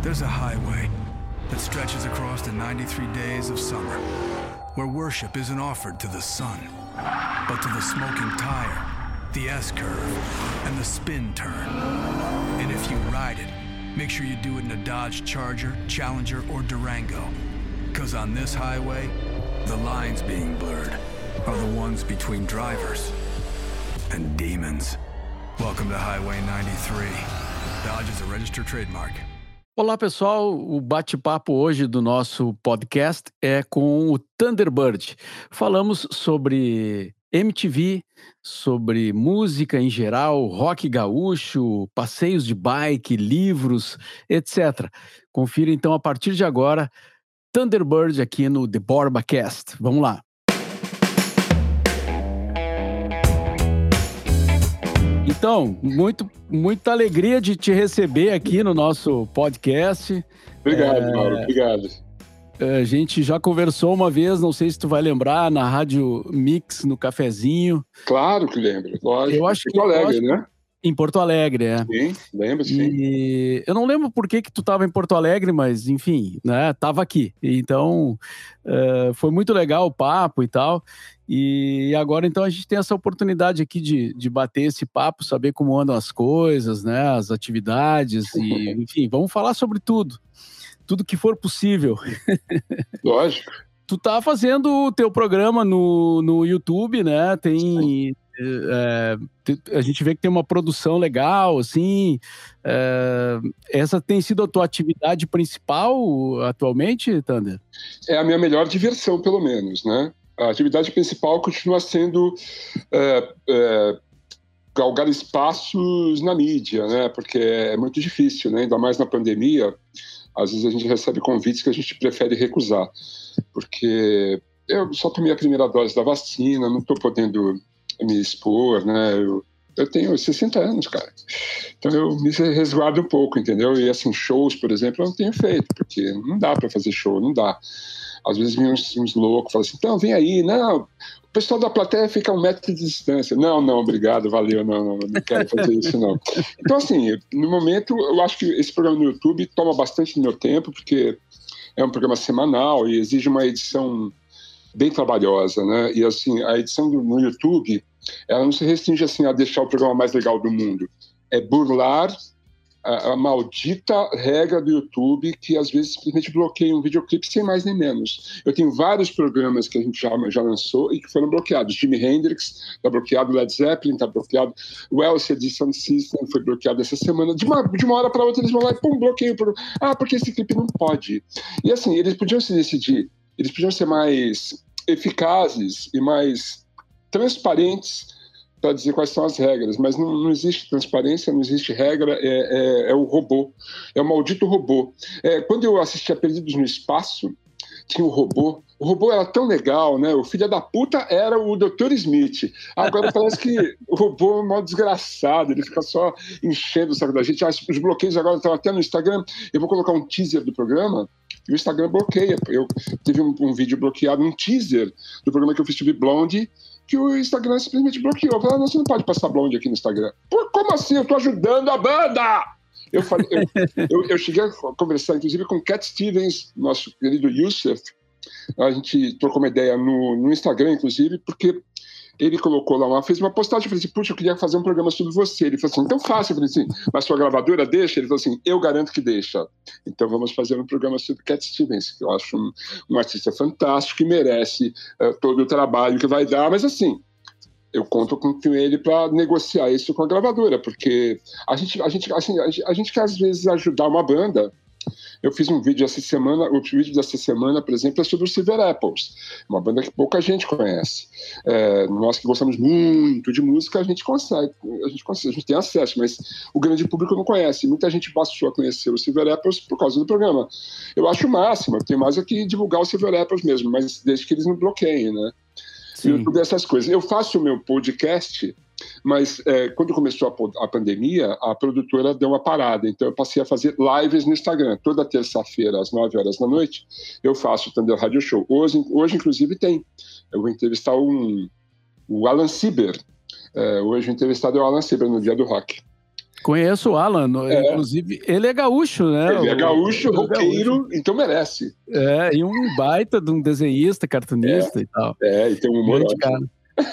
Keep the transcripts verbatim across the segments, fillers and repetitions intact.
There's a highway that stretches across the ninety-three days of summer, where worship isn't offered to the sun, but to the smoking tire, the S-curve, and the spin turn. And if you ride it, make sure you do it in a Dodge Charger, Challenger, or Durango. Because on this highway, the lines being blurred are the ones between drivers and demons. Welcome to Highway ninety-three. Dodge is a registered trademark. Olá, pessoal. O bate-papo hoje do nosso podcast é com o Thunderbird. Falamos sobre M T V, sobre música em geral, rock gaúcho, passeios de bike, livros, etcétera. Confira então a partir de agora Thunderbird aqui no The BorbaCast. Vamos lá. Então, muito, muita alegria de te receber aqui no nosso podcast. Obrigado, é, Mauro, obrigado. A gente já conversou uma vez, não sei se tu vai lembrar, na Rádio Mix, no Cafezinho. Claro que lembro, lógico. Eu acho em Porto Alegre, que, né? Em Porto Alegre, é. Sim, lembro, sim. E eu não lembro por que que tu estava em Porto Alegre, mas enfim, né, tava aqui. Então, uh, foi muito legal o papo e tal. E agora, então, a gente tem essa oportunidade aqui de, de bater esse papo, saber como andam as coisas, né, as atividades, e, enfim, vamos falar sobre tudo. Tudo que for possível. Lógico. Tu tá fazendo o teu programa no, no YouTube, né? Tem... É, a gente vê que tem uma produção legal, assim. É, essa tem sido a tua atividade principal atualmente, Thunder? É a minha melhor diversão, pelo menos, né? A atividade principal continua sendo é, é, galgar espaços na mídia, né? Porque é muito difícil, né? Ainda mais na pandemia. Às vezes a gente recebe convites que a gente prefere recusar, porque eu só tomei a primeira dose da vacina, não estou podendo me expor, né? Eu, eu tenho sessenta anos, cara. Então eu me resguardo um pouco, entendeu? E assim, shows, por exemplo, eu não tenho feito, porque não dá para fazer show, não dá. Às vezes vem uns, uns loucos, falam assim, então vem aí, não, o pessoal da plateia fica a um metro de distância. Não, não, obrigado, valeu, não, não, não quero fazer isso, não. Então assim, no momento, eu acho que esse programa no YouTube toma bastante do meu tempo, porque é um programa semanal e exige uma edição bem trabalhosa, né? E assim, a edição do, no YouTube, ela não se restringe assim a deixar o programa mais legal do mundo. É burlar a, a maldita regra do YouTube que às vezes simplesmente bloqueia um videoclipe sem mais nem menos. Eu tenho vários programas que a gente já, já lançou e que foram bloqueados. Jimi Hendrix está bloqueado, Led Zeppelin está bloqueado, o L C D Sound System foi bloqueado essa semana. De uma, de uma hora para outra eles vão lá e pum, bloqueiam. Ah, porque esse clipe não pode. E assim, eles podiam se decidir, eles podiam ser mais eficazes e mais transparentes para dizer quais são as regras, mas não, não existe transparência, não existe regra, é, é, é o robô, é o maldito robô. É, quando eu assistia Perdidos no Espaço, tinha o robô, o robô era tão legal, né? O filho da puta era o doutor Smith. Agora parece que o robô é um mal desgraçado, ele fica só enchendo o saco da gente. Ah, os bloqueios agora estão até no Instagram. Eu vou colocar um teaser do programa e o Instagram bloqueia. Eu tive um, um vídeo bloqueado, um teaser do programa que eu fiz sobre Blonde, que o Instagram simplesmente bloqueou. Eu falei, ah, não, você não pode passar Blonde aqui no Instagram. Pô, como assim? Eu tô ajudando a banda! Eu, falei, eu, eu, eu cheguei a conversar, inclusive, com Cat Stevens, nosso querido Youssef. A gente trocou uma ideia no, no Instagram, inclusive, porque ele colocou lá, uma, fez uma postagem. Eu falei assim, puxa, eu queria fazer um programa sobre você. Ele falou assim, então faça. Eu falei assim, mas sua gravadora deixa? Ele falou assim, eu garanto que deixa. Então vamos fazer um programa sobre Cat Stevens, que eu acho um, um artista fantástico e merece uh, todo o trabalho que vai dar. Mas assim, eu conto com ele para negociar isso com a gravadora, porque a gente, a, gente, assim, a, gente, a gente quer às vezes ajudar uma banda. Eu fiz um vídeo essa semana, o vídeo dessa semana, por exemplo, é sobre o Silver Apples, uma banda que pouca gente conhece. É, nós que gostamos muito de música, a gente consegue, a gente consegue, a gente tem acesso, mas o grande público não conhece. Muita gente passou a conhecer o Silver Apples por causa do programa. Eu acho o máximo, eu tenho mais é que divulgar o Silver Apples mesmo, mas desde que eles não bloqueiem, né? Sim. YouTube, essas coisas. Eu faço o meu podcast, mas é, quando começou a, a pandemia, a produtora deu uma parada, então eu passei a fazer lives no Instagram. Toda terça-feira, às nove horas da noite, eu faço o Thunder Radio Show. Hoje, hoje inclusive, tem. Eu vou entrevistar um, o Alan Sieber. É, hoje o entrevistado é o Alan Sieber, no Dia do Rock. Conheço o Alan, é. Inclusive ele é gaúcho, né? Ele é gaúcho, o, roqueiro, gaúcho. Então merece. É, e um baita de um desenhista, cartunista é, e tal. É, e tem um humor ótimo.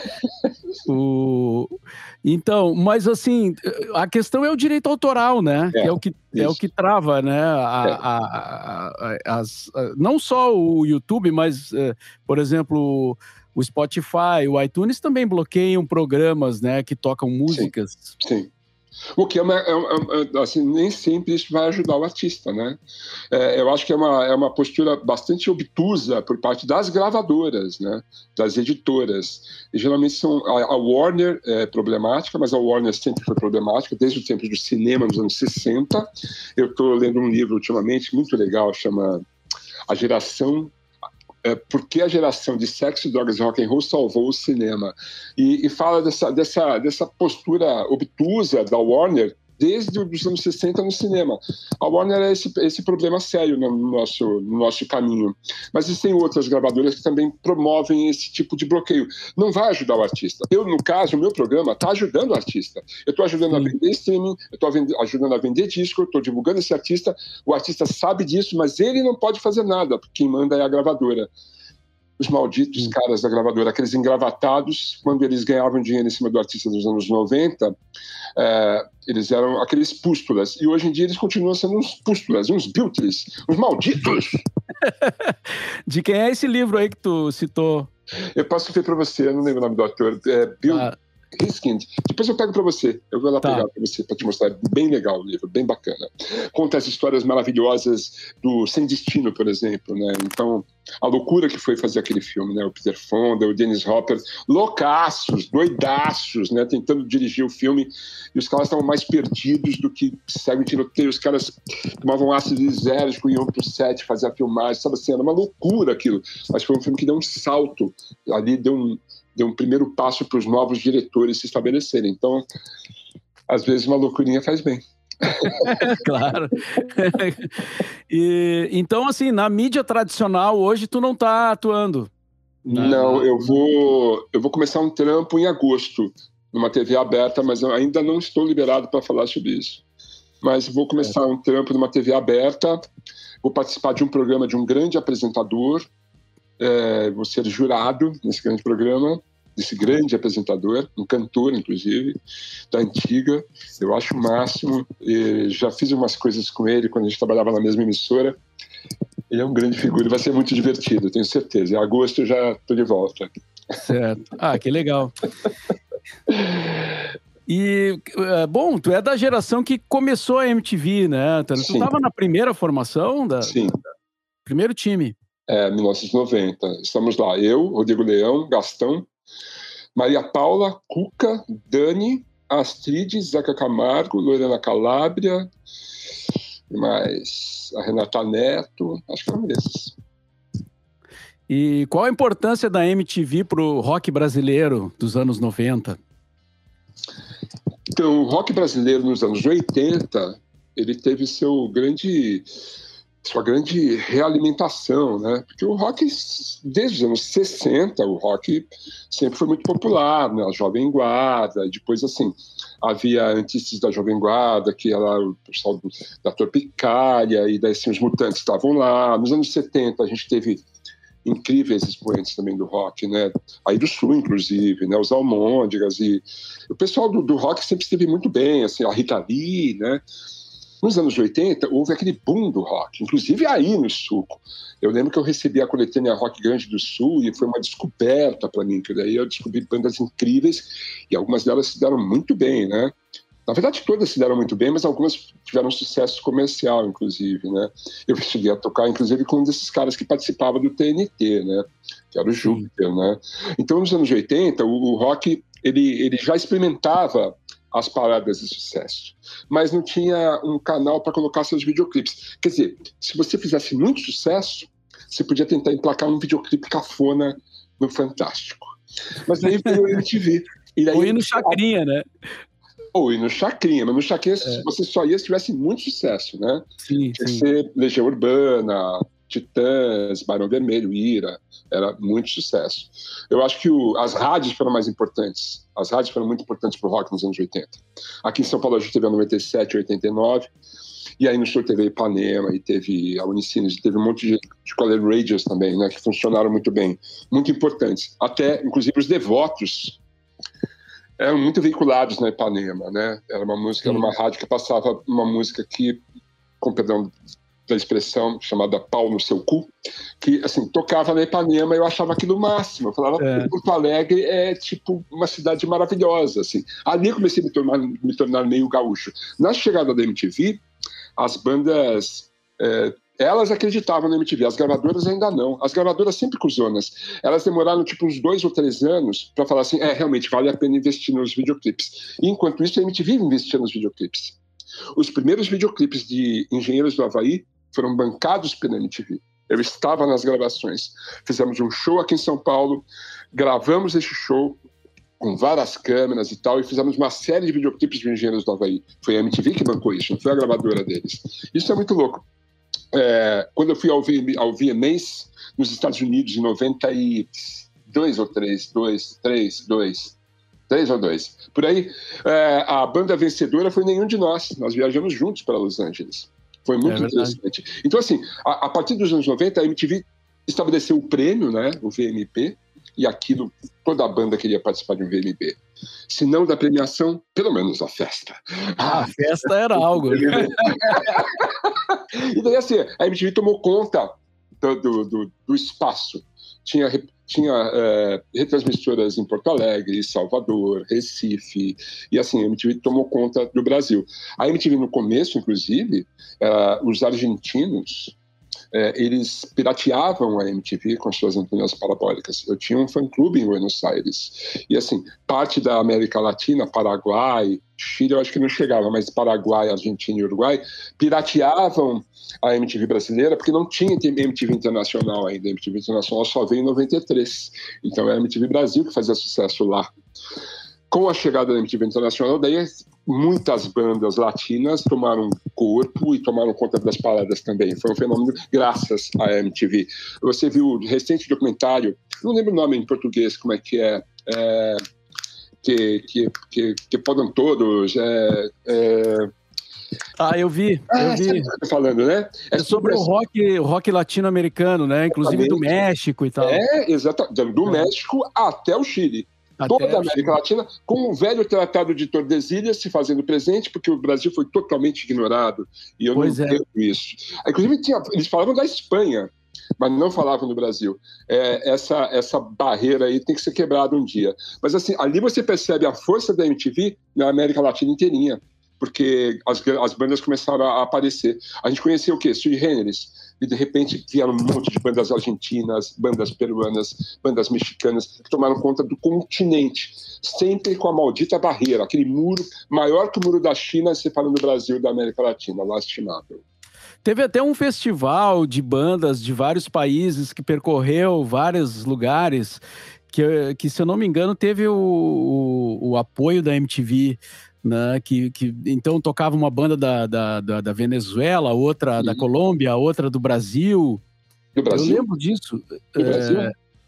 o... Então, mas assim, a questão é o direito autoral, né? É, que é o que, é o que trava, né? A, é. a, a, a, as, a, não só o YouTube, mas, por exemplo, o Spotify, o iTunes também bloqueiam programas, né? Que tocam músicas. Sim, sim. O que é, uma, é, é assim, nem sempre isso vai ajudar o artista, né? É, eu acho que é uma, é uma postura bastante obtusa por parte das gravadoras, né? Das editoras. E geralmente são a, a Warner é problemática, mas a Warner sempre foi problemática desde o tempo do cinema nos anos sessenta. Eu estou lendo um livro ultimamente muito legal, chama A Geração É, por que a geração de sexo, drogas e rock and roll salvou o cinema. E, e fala dessa, dessa, dessa postura obtusa da Warner desde os anos sessenta no cinema. A Warner é esse, esse problema sério no nosso, no nosso caminho. Mas existem outras gravadoras que também promovem esse tipo de bloqueio. Não vai ajudar o artista. Eu, no caso, o meu programa está ajudando o artista. Eu estou ajudando Sim. a vender streaming, eu estou ajudando a vender disco, eu estou divulgando esse artista. O artista sabe disso, mas ele não pode fazer nada, porque quem manda é a gravadora. Os malditos caras da gravadora, aqueles engravatados, quando eles ganhavam dinheiro em cima do artista dos anos noventa, é, eles eram aqueles pústulas. E hoje em dia eles continuam sendo uns pústulas, uns biltres, uns malditos. De quem é esse livro aí que tu citou? Eu posso ver para você, eu não lembro o nome do autor. É Bill ah. Hiskind. Depois eu pego para você. Eu vou lá tá. pegar para você, para te mostrar. É bem legal o livro, bem bacana. Conta as histórias maravilhosas do Sem Destino, por exemplo, né? Então, a loucura que foi fazer aquele filme, né? O Peter Fonda, o Dennis Hopper, loucaços, doidaços, né? Tentando dirigir o filme. E os caras estavam mais perdidos do que seguem tiroteio. Os caras tomavam ácido lisérgico, iam pro set fazer a filmagem. Sabe assim, era uma loucura aquilo. Mas foi um filme que deu um salto. Ali deu um... deu um primeiro passo para os novos diretores se estabelecerem. Então, às vezes, uma loucurinha faz bem. Claro. E, então, assim, na mídia tradicional, hoje, tu não está atuando? Na... Não, eu vou, eu vou começar um trampo em agosto, numa T V aberta, mas eu ainda não estou liberado para falar sobre isso. Mas vou começar é. um trampo numa T V aberta, vou participar de um programa de um grande apresentador, É, vou ser jurado nesse grande programa, desse grande apresentador, um cantor, inclusive, da antiga. Eu acho o máximo. E já fiz umas coisas com ele quando a gente trabalhava na mesma emissora. Ele é um grande figura e vai ser muito divertido, tenho certeza. Em agosto eu já estou de volta. Certo. Ah, que legal. E, bom, tu é da geração que começou a M T V, né? Tu estava na primeira formação? Da, Sim. Da, primeiro time. É, mil novecentos e noventa. Estamos lá, eu, Rodrigo Leão, Gastão, Maria Paula, Cuca, Dani, Astrid, Zeca Camargo, Lorena Calabria, mais a Renata Neto, acho que eram esses. E qual a importância da M T V para o rock brasileiro dos anos noventa? Então, o rock brasileiro nos anos oitenta, ele teve seu grande... sua grande realimentação, né? Porque o rock, desde os anos sessenta, o rock sempre foi muito popular, né? A Jovem Guarda, depois, assim, havia antes da Jovem Guarda, que era o pessoal da Tropicália, e daí, assim, os Mutantes estavam lá. Nos anos setenta, a gente teve incríveis expoentes também do rock, né? Aí do Sul, inclusive, né? Os Almôndegas, e o pessoal do, do rock sempre esteve muito bem, assim, a Rita Lee, né? Nos anos oitenta, houve aquele boom do rock, inclusive aí no Sul. Eu lembro que eu recebi a coletânea Rock Grande do Sul e foi uma descoberta para mim, que daí eu descobri bandas incríveis e algumas delas se deram muito bem, né? Na verdade, todas se deram muito bem, mas algumas tiveram sucesso comercial, inclusive, né? Eu cheguei a tocar, inclusive, com um desses caras que participava do T N T, né? Que era o Júpiter, né? Então, nos anos oitenta, o, o rock, ele, ele já experimentava as paradas de sucesso, mas não tinha um canal para colocar seus videoclipes. Quer dizer, se você fizesse muito sucesso, você podia tentar emplacar um videoclipe cafona no Fantástico. Mas aí veio o M T V. E daí, ou ir no Chacrinha, né? Ou ir no Chacrinha, mas no Chacrinha é. você só ia se tivesse muito sucesso, né? Sim, tinha sim. que ser Legião Urbana, Titãs, Barão Vermelho, Ira, era muito sucesso. Eu acho que o, as rádios foram mais importantes. As rádios foram muito importantes para o rock nos anos oitenta. Aqui em São Paulo a gente teve a noventa e sete, oitenta e nove, e aí no sul teve a Ipanema, e teve a Unicinos, e teve um monte de, de color radios também, né, que funcionaram muito bem, muito importantes. Até, inclusive, os devotos eram muito veiculados na Ipanema, né? Era uma música, era uma rádio que passava uma música que, com perdão da expressão, chamada Pau no Seu Cu, que, assim, tocava na Ipanema e eu achava aquilo o máximo. Eu falava, é. Porto Alegre é, tipo, uma cidade maravilhosa, assim. Ali eu comecei a me tornar, me tornar meio gaúcho. Na chegada da M T V, as bandas... É, elas acreditavam na M T V, as gravadoras ainda não. As gravadoras sempre cuzonas. Elas demoraram tipo uns dois ou três anos para falar assim, é, realmente vale a pena investir nos videoclipes. E, enquanto isso, a M T V investia nos videoclipes. Os primeiros videoclipes de Engenheiros do Havaí foram bancados pela M T V. Eu estava nas gravações. Fizemos um show aqui em São Paulo, gravamos esse show com várias câmeras e tal, e fizemos uma série de videoclipes de Engenheiros do Havaí. Foi a M T V que bancou isso, não foi a gravadora deles. Isso é muito louco. É, quando eu fui ao, v, ao V M As nos Estados Unidos em noventa e dois ou três, dois, três, dois, três ou dois, por aí, é, a banda vencedora foi Nenhum de Nós. Nós viajamos juntos para Los Angeles. Foi muito é interessante. Então, assim, a, a partir dos anos noventa, a M T V estabeleceu o prêmio, né, o V M P, e aquilo, toda a banda queria participar de um V M P. Se não da premiação, pelo menos da festa. Ah, a festa era algo. E daí, assim, a M T V tomou conta do, do, do, do espaço. Tinha, tinha é, retransmissoras em Porto Alegre, Salvador, Recife, e assim, a M T V tomou conta do Brasil. A M T V, no começo, inclusive, é, os argentinos, é, eles pirateavam a M T V com suas antenas parabólicas. Eu tinha um fã-clube em Buenos Aires. E, assim, parte da América Latina, Paraguai, Chile, eu acho que não chegava, mas Paraguai, Argentina e Uruguai, pirateavam a M T V brasileira porque não tinha M T V internacional ainda. A M T V internacional só veio em noventa e três. Então, é a M T V Brasil que fazia sucesso lá. Com a chegada da M T V internacional, daí muitas bandas latinas tomaram corpo e tomaram conta das paradas também. Foi um fenômeno graças à M T V. Você viu o recente documentário, não lembro o nome em português, como é que é, é que, que, que, que podem todos... É, é... Ah, eu vi, eu ah, vi. Sabe o que eu tô falando, né? É, é sobre, sobre o rock, o rock latino-americano, né? Inclusive Exatamente. Do México e tal. É, exatamente. Do é. México até o Chile. Até toda a América Latina, com o velho tratado de Tordesilhas se fazendo presente, porque o Brasil foi totalmente ignorado, e eu pois não entendo é. isso. Inclusive, tinha, eles falavam da Espanha, mas não falavam do Brasil. É, essa, essa barreira aí tem que ser quebrada um dia. Mas assim, ali você percebe a força da M T V na América Latina inteirinha, porque as, as bandas começaram a aparecer. A gente conhecia o quê? Sui Generis. E de repente vieram um monte de bandas argentinas, bandas peruanas, bandas mexicanas, que tomaram conta do continente, sempre com a maldita barreira, aquele muro maior que o muro da China, separando o Brasil da América Latina, lastimável. Teve até um festival de bandas de vários países que percorreu vários lugares, que, que se eu não me engano, teve o, o, o apoio da M T V. Né, que, que então tocava uma banda da, da, da, da Venezuela, outra da Colômbia, outra do Brasil. Do Brasil? Eu lembro disso. Do é, Brasil?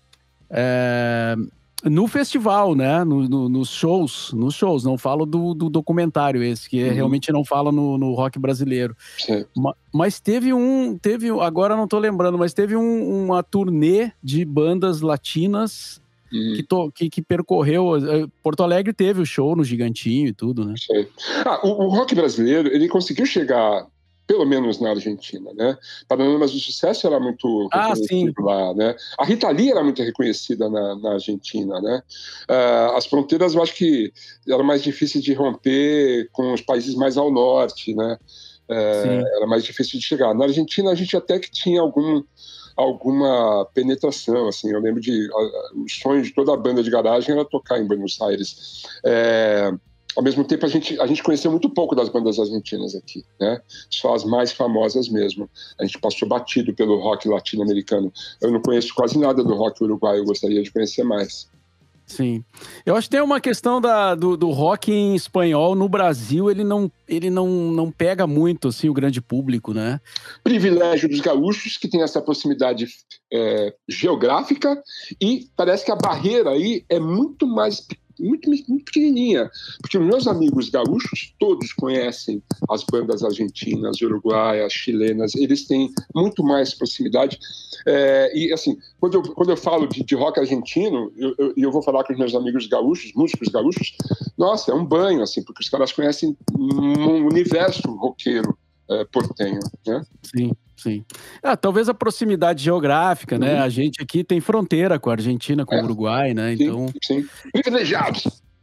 É, no festival, né? No, no, nos shows, nos shows. Não falo do, do documentário esse, que uhum. realmente não fala no, no rock brasileiro. Ma, mas teve um, teve, agora não tô lembrando, mas teve um, uma turnê de bandas latinas. Uhum. Que, to, que, que percorreu... Porto Alegre teve o show no Gigantinho e tudo, né? Ah, o, o rock brasileiro, ele conseguiu chegar, pelo menos na Argentina, né? Paralamas do Sucesso era muito ah, sim. lá, né? A Rita Lee era muito reconhecida na, na Argentina, né? Uh, as fronteiras, eu acho que eram mais difíceis de romper com os países mais ao norte, né? Uh, era mais difícil de chegar. Na Argentina, a gente até que tinha algum... alguma penetração, assim, eu lembro de a, o sonho de toda a banda de garagem era tocar em Buenos Aires. É, ao mesmo tempo, a gente, a gente conheceu muito pouco das bandas argentinas aqui, né? Só as mais famosas mesmo. A gente passou batido pelo rock latino-americano. Eu não conheço quase nada do rock uruguaio, eu gostaria de conhecer mais. Sim. Eu acho que tem uma questão da, do, do rock em espanhol no Brasil, ele não, ele não, não pega muito, assim, o grande público, né? Privilégio dos gaúchos, que tem essa proximidade é, geográfica, e parece que a barreira aí é muito mais muito, muito pequenininha, porque os meus amigos gaúchos todos conhecem as bandas argentinas, uruguaias, chilenas, eles têm muito mais proximidade. É, e assim, quando eu, quando eu falo de, de rock argentino, e eu, eu, eu vou falar com os meus amigos gaúchos, músicos gaúchos, nossa, é um banho, assim, porque os caras conhecem um universo roqueiro é, portenho, né? Sim, sim. Ah, talvez a proximidade geográfica, uhum. né? A gente aqui tem fronteira com a Argentina, com é. o Uruguai, né? Então... Sim, sim. Privilegiados!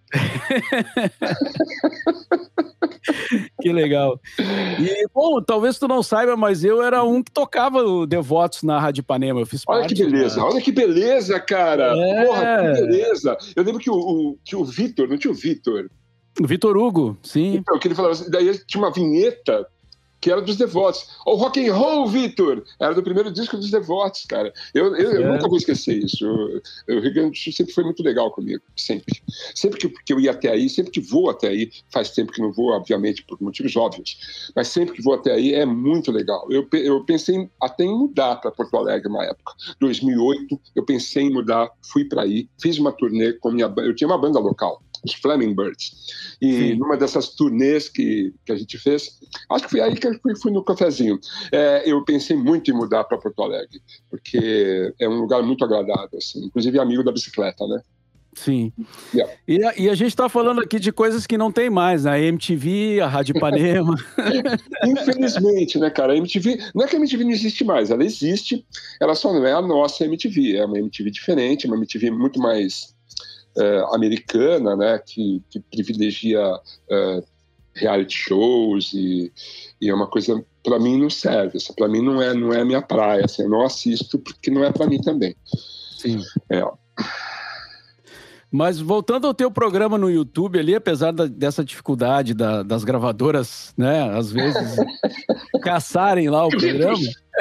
Que legal. E, bom, talvez tu não saiba, mas eu era um que tocava o Devotos na Rádio Ipanema. Eu fiz olha parte. Que beleza, da... olha que beleza, cara! É... Porra, que beleza! Eu lembro que o, o, que o Vitor, não tinha o Vitor? O Vitor Hugo, sim. Então, que ele falava assim, daí tinha uma vinheta que era dos Devotos. O rock and roll, Vitor! Era do primeiro disco dos Devotos, cara. Eu, eu, é. eu nunca vou esquecer isso. O Rio Grande do Sul sempre foi muito legal comigo, sempre. Sempre que, que eu ia até aí, sempre que vou até aí, faz tempo que não vou, obviamente, por motivos óbvios, mas sempre que vou até aí é muito legal. Eu, eu pensei até em mudar para Porto Alegre uma época. dois mil e oito, eu pensei em mudar, fui para aí, fiz uma turnê com a minha banda. Eu tinha uma banda local, os Flaming Birds. E Sim. numa dessas turnês que, que a gente fez, acho que foi aí que eu fui, fui no cafezinho, é, eu pensei muito em mudar para Porto Alegre, porque é um lugar muito agradável, assim, inclusive amigo da bicicleta, né? Sim. Yeah. E, a, e a gente está falando aqui de coisas que não tem mais, né? A M T V, a Rádio Ipanema. Infelizmente, né, cara? A M T V, não é que a M T V não existe mais, ela existe, ela só não é a nossa M T V, é uma M T V diferente, uma M T V muito mais Uh, americana, né, que, que privilegia uh, reality shows e, e é uma coisa, para mim não serve, assim, para mim não é, não é a minha praia, assim, eu não assisto porque não é para mim também. Sim. É. Mas voltando ao teu programa no YouTube ali, apesar da, dessa dificuldade da, das gravadoras, né, às vezes caçarem lá o programa.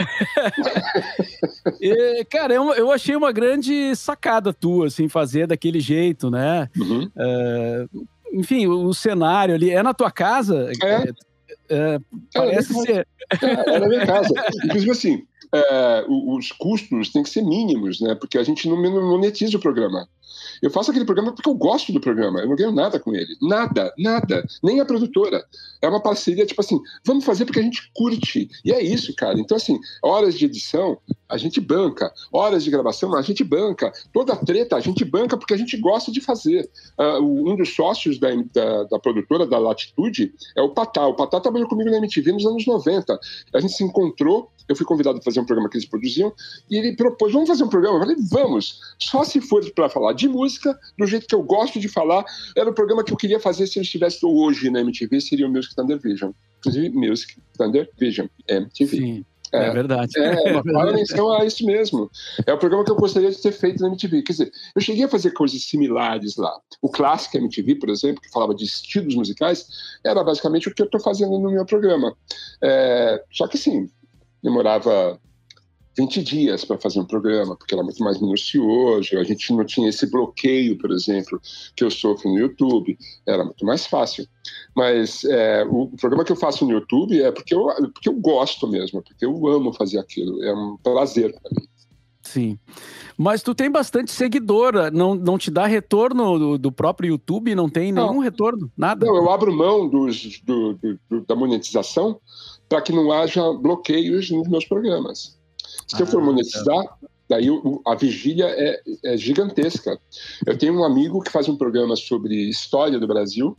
E, cara, eu, eu achei uma grande sacada tua, assim, fazer daquele jeito, né? Uhum. Uh, enfim, o, o cenário ali, é na tua casa? É. É, é, parece ser. É, é na minha casa. Inclusive, assim, é, os custos têm que ser mínimos, né? Porque a gente não monetiza o programa. Eu faço aquele programa porque eu gosto do programa, eu não ganho nada com ele, nada, nada, nem a produtora. É uma parceria, tipo assim, vamos fazer porque a gente curte, e é isso, cara. Então, assim, horas de edição, a gente banca, horas de gravação, a gente banca, toda a treta, a gente banca porque a gente gosta de fazer. Uh, um dos sócios da, da, da produtora, da Latitude, é o Patá. O Patá trabalhou comigo na M T V nos anos noventa. A gente se encontrou, eu fui convidado para fazer um programa que eles produziam, e ele propôs, vamos fazer um programa? Eu falei, vamos, só se for para falar de música, do jeito que eu gosto de falar. Era o programa que eu queria fazer se eu estivesse hoje na M T V, seria o Music Thunder Vision. Inclusive, Music Thunder Vision, M T V. Sim. É, é verdade. É, uma parabenização a isso mesmo. É o programa que eu gostaria de ter feito na M T V. Quer dizer, eu cheguei a fazer coisas similares lá. O Clássico M T V, por exemplo, que falava de estilos musicais, era basicamente o que eu estou fazendo no meu programa. É, só que, assim, demorava vinte dias para fazer um programa, porque era muito mais minucioso, a gente não tinha esse bloqueio, por exemplo, que eu sofro no YouTube, era muito mais fácil. Mas é, o programa que eu faço no YouTube é porque eu, porque eu gosto mesmo, porque eu amo fazer aquilo, é um prazer para mim. Sim. Mas tu tem bastante seguidor, não, não te dá retorno do, do próprio YouTube? Não tem nenhum não. retorno? Nada? Não, eu abro mão dos, do, do, do, da monetização para que não haja bloqueios nos meus programas. Se ah, eu for monetizar, é. daí o, a vigília é, é gigantesca. Eu tenho um amigo que faz um programa sobre história do Brasil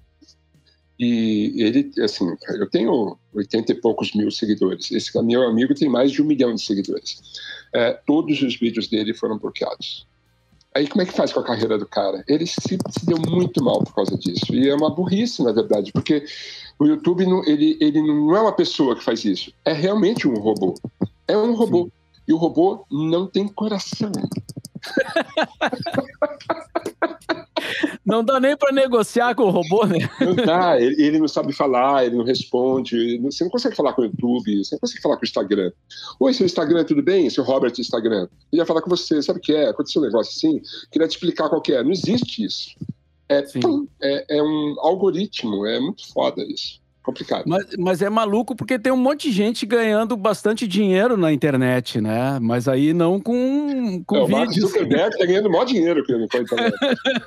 e ele, assim, eu tenho oitenta e poucos mil seguidores. Esse meu amigo tem mais de um milhão de seguidores. É, todos os vídeos dele foram bloqueados. Aí como é que faz com a carreira do cara? Ele se, se deu muito mal por causa disso. E é uma burrice, na verdade, porque o YouTube não, ele, ele não é uma pessoa que faz isso. É realmente um robô. É um robô. Sim. E o robô não tem coração. Não dá nem para negociar com o robô, né? Não dá, ele, ele não sabe falar, ele não responde, ele não, você não consegue falar com o YouTube, você não consegue falar com o Instagram. Oi, seu Instagram, tudo bem? Seu Robert Instagram. Eu ia falar com você, sabe o que é? Aconteceu um negócio assim, queria te explicar qual que é. Não existe isso. É, pum, é, é um algoritmo, é muito foda isso. Complicado. Mas, mas é maluco porque tem um monte de gente ganhando bastante dinheiro na internet, né? Mas aí não com, com não, vídeos. O Mark Zuckerberg tá ganhando maior dinheiro com a internet.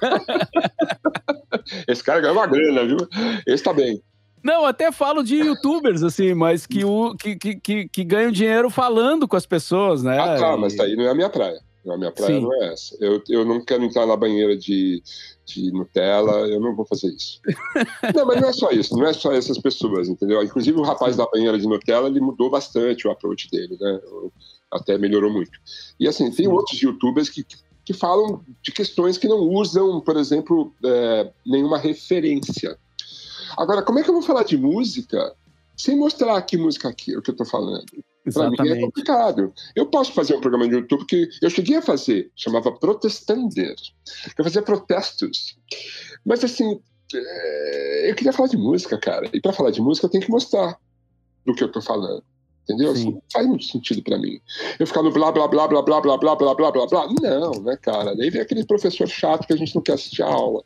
Esse cara ganha uma grana, viu? Esse tá bem. Não, até falo de youtubers, assim, mas que, o, que, que, que, que ganham dinheiro falando com as pessoas, né? Ah, tá, e... mas aí não é a minha praia. A minha praia Sim. não é essa. Eu, eu não quero entrar na banheira de, de Nutella, eu não vou fazer isso. Não, mas não é só isso, não é só essas pessoas, entendeu? Inclusive o rapaz da banheira de Nutella, ele mudou bastante o approach dele, né? Até melhorou muito. E assim, tem Sim. outros youtubers que, que falam de questões que não usam, por exemplo, é, nenhuma referência. Agora, como é que eu vou falar de música sem mostrar que música aqui, o que eu tô falando? Para mim é complicado. Eu posso fazer um programa de YouTube que eu cheguei a fazer, chamava Protestander. Eu fazia protestos. Mas assim, eu queria falar de música, cara. E para falar de música eu tenho que mostrar do que eu tô falando. Entendeu? Assim, não faz muito sentido para mim. Eu ficar no blá, blá, blá, blá, blá, blá, blá, blá, blá, blá, blá. Não, né, cara? Daí vem aquele professor chato que a gente não quer assistir a aula.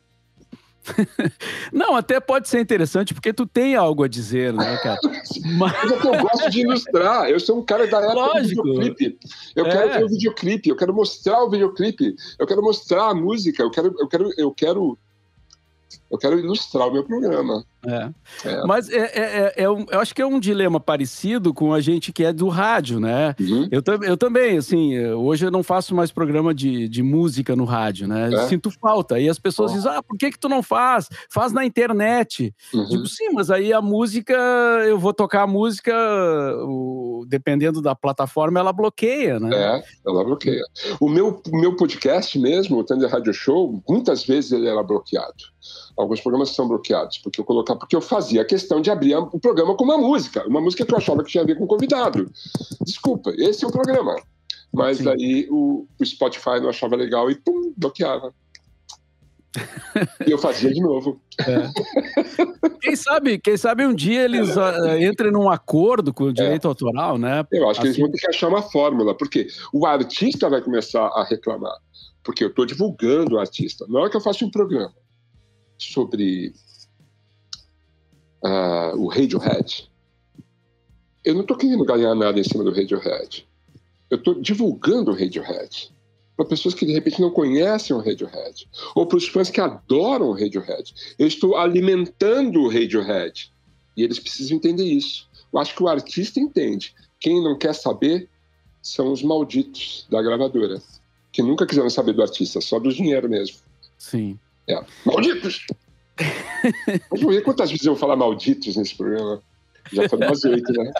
Não, até pode ser interessante porque tu tem algo a dizer, né, cara? Mas é que eu gosto de ilustrar. Eu sou um cara da época Lógico. do videoclipe. Eu é. quero ver o videoclipe, eu quero mostrar o videoclipe, eu quero mostrar a música, eu quero, eu quero, eu quero, eu quero ilustrar o meu programa. É. É. Mas é, é, é um, eu acho que é um dilema parecido com a gente que é do rádio, né? Uhum. Eu, eu também, assim, hoje eu não faço mais programa de, de música no rádio, né? É. Sinto falta. E as pessoas oh. dizem, ah, por que que tu não faz? Faz na internet. Uhum. Digo, sim, mas aí a música, eu vou tocar a música, o, dependendo da plataforma, ela bloqueia, né? É, ela bloqueia. O meu, o meu podcast mesmo, o Thunder Radio Show, muitas vezes ele era bloqueado. Alguns programas são bloqueados, porque eu colocava, porque eu fazia a questão de abrir o programa com uma música, uma música que eu achava que tinha a ver com o convidado. Desculpa, esse é o programa. Mas Sim. aí o, o Spotify não achava legal e pum, bloqueava. E eu fazia de novo. É. Quem sabe, quem sabe um dia eles uh, entrem num acordo com o direito é. autoral, né? Eu acho que assim... eles vão ter que achar uma fórmula, porque o artista vai começar a reclamar, porque eu estou divulgando o artista. Na hora que eu faço um programa sobre uh, o Radiohead, eu não estou querendo ganhar nada em cima do Radiohead. Eu estou divulgando o Radiohead para pessoas que de repente não conhecem o Radiohead, ou para os fãs que adoram o Radiohead. Eu estou alimentando o Radiohead e eles precisam entender isso. Eu acho que o artista entende. Quem não quer saber são os malditos da gravadora, que nunca quiseram saber do artista, só do dinheiro mesmo. Sim. É. Malditos! Vamos ver quantas vezes eu vou falar malditos nesse programa. Já falei umas oito, né?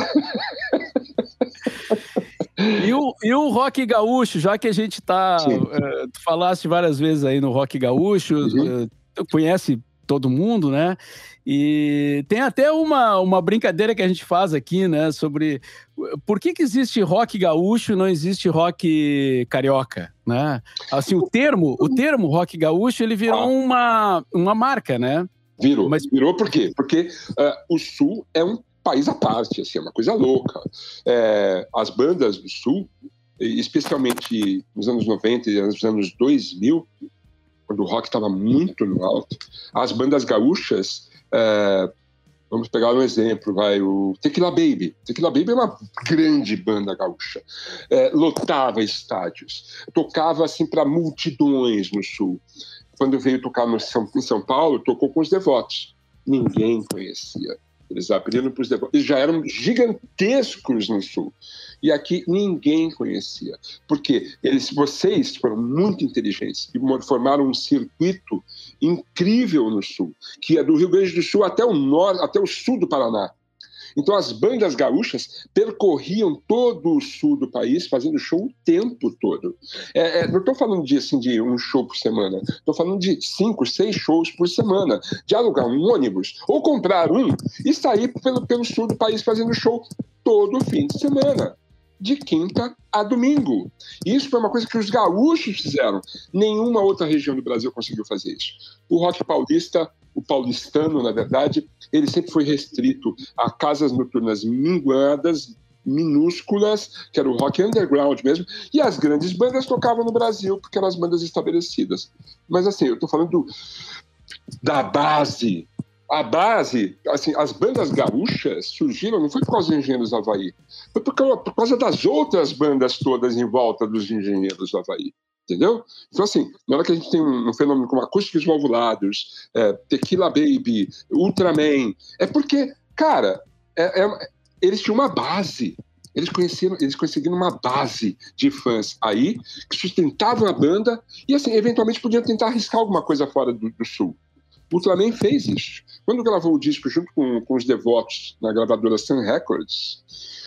E o, e o rock gaúcho, já que a gente tá... Uh, tu falaste várias vezes aí no rock gaúcho, uhum. uh, tu conhece todo mundo, né? E tem até uma, uma brincadeira que a gente faz aqui, né? Sobre por que que existe rock gaúcho e não existe rock carioca, né? Assim, o termo, o termo rock gaúcho, ele virou ah. uma, uma marca, né? Virou. Mas... Virou por quê? Porque uh, o Sul é um país à parte, assim, é uma coisa louca. É, as bandas do Sul, especialmente nos anos noventa e nos anos dois mil, quando o rock estava muito no alto, as bandas gaúchas, é, vamos pegar um exemplo, vai, o Tequila Baby. Tequila Baby é uma grande banda gaúcha. É, lotava estádios, tocava assim para multidões no Sul. Quando veio tocar no São, em São Paulo, tocou com os Devotos. Ninguém conhecia. Eles abriram para os Devotos. Eles já eram gigantescos no Sul. E aqui ninguém conhecia. Porque eles, vocês foram muito inteligentes e formaram um circuito incrível no Sul, que é do Rio Grande do Sul até o norte, até o sul do Paraná. Então as bandas gaúchas percorriam todo o sul do país fazendo show o tempo todo. É, é, não estou falando de, assim, de um show por semana, estou falando de cinco, seis shows por semana, de alugar um ônibus ou comprar um e sair pelo, pelo sul do país fazendo show todo fim de semana. de quinta a domingo. Isso foi uma coisa que os gaúchos fizeram. Nenhuma outra região do Brasil conseguiu fazer isso. O rock paulista, o paulistano, na verdade, ele sempre foi restrito a casas noturnas minguadas, minúsculas, que era o rock underground mesmo, e as grandes bandas tocavam no Brasil, porque eram as bandas estabelecidas. Mas assim, eu estou falando da base. A base, assim, as bandas gaúchas surgiram, não foi por causa dos Engenheiros do Havaí, foi por causa, por causa das outras bandas todas em volta dos Engenheiros do Havaí, entendeu? Então, assim, na hora que a gente tem um, um fenômeno como Acústicos Valvulados, é, Tequila Baby, Ultraman, é porque, cara, é, é, eles tinham uma base, eles, conheceram, eles conseguiram uma base de fãs aí, que sustentavam a banda, e, assim, eventualmente podiam tentar arriscar alguma coisa fora do, do Sul. O Ultraman fez isso. Quando gravou o disco junto com, com os Devotos na gravadora Sun Records,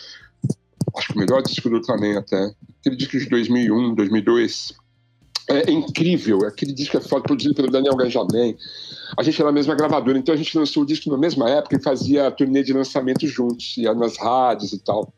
acho que o melhor disco do Ultraman até, aquele disco de dois mil e um, dois mil e dois, é, é incrível. Aquele disco é foda, produzido pelo Daniel Ganjamin. A gente era a mesma gravadora, então a gente lançou o disco na mesma época e fazia a turnê de lançamento juntos, ia nas rádios e tal.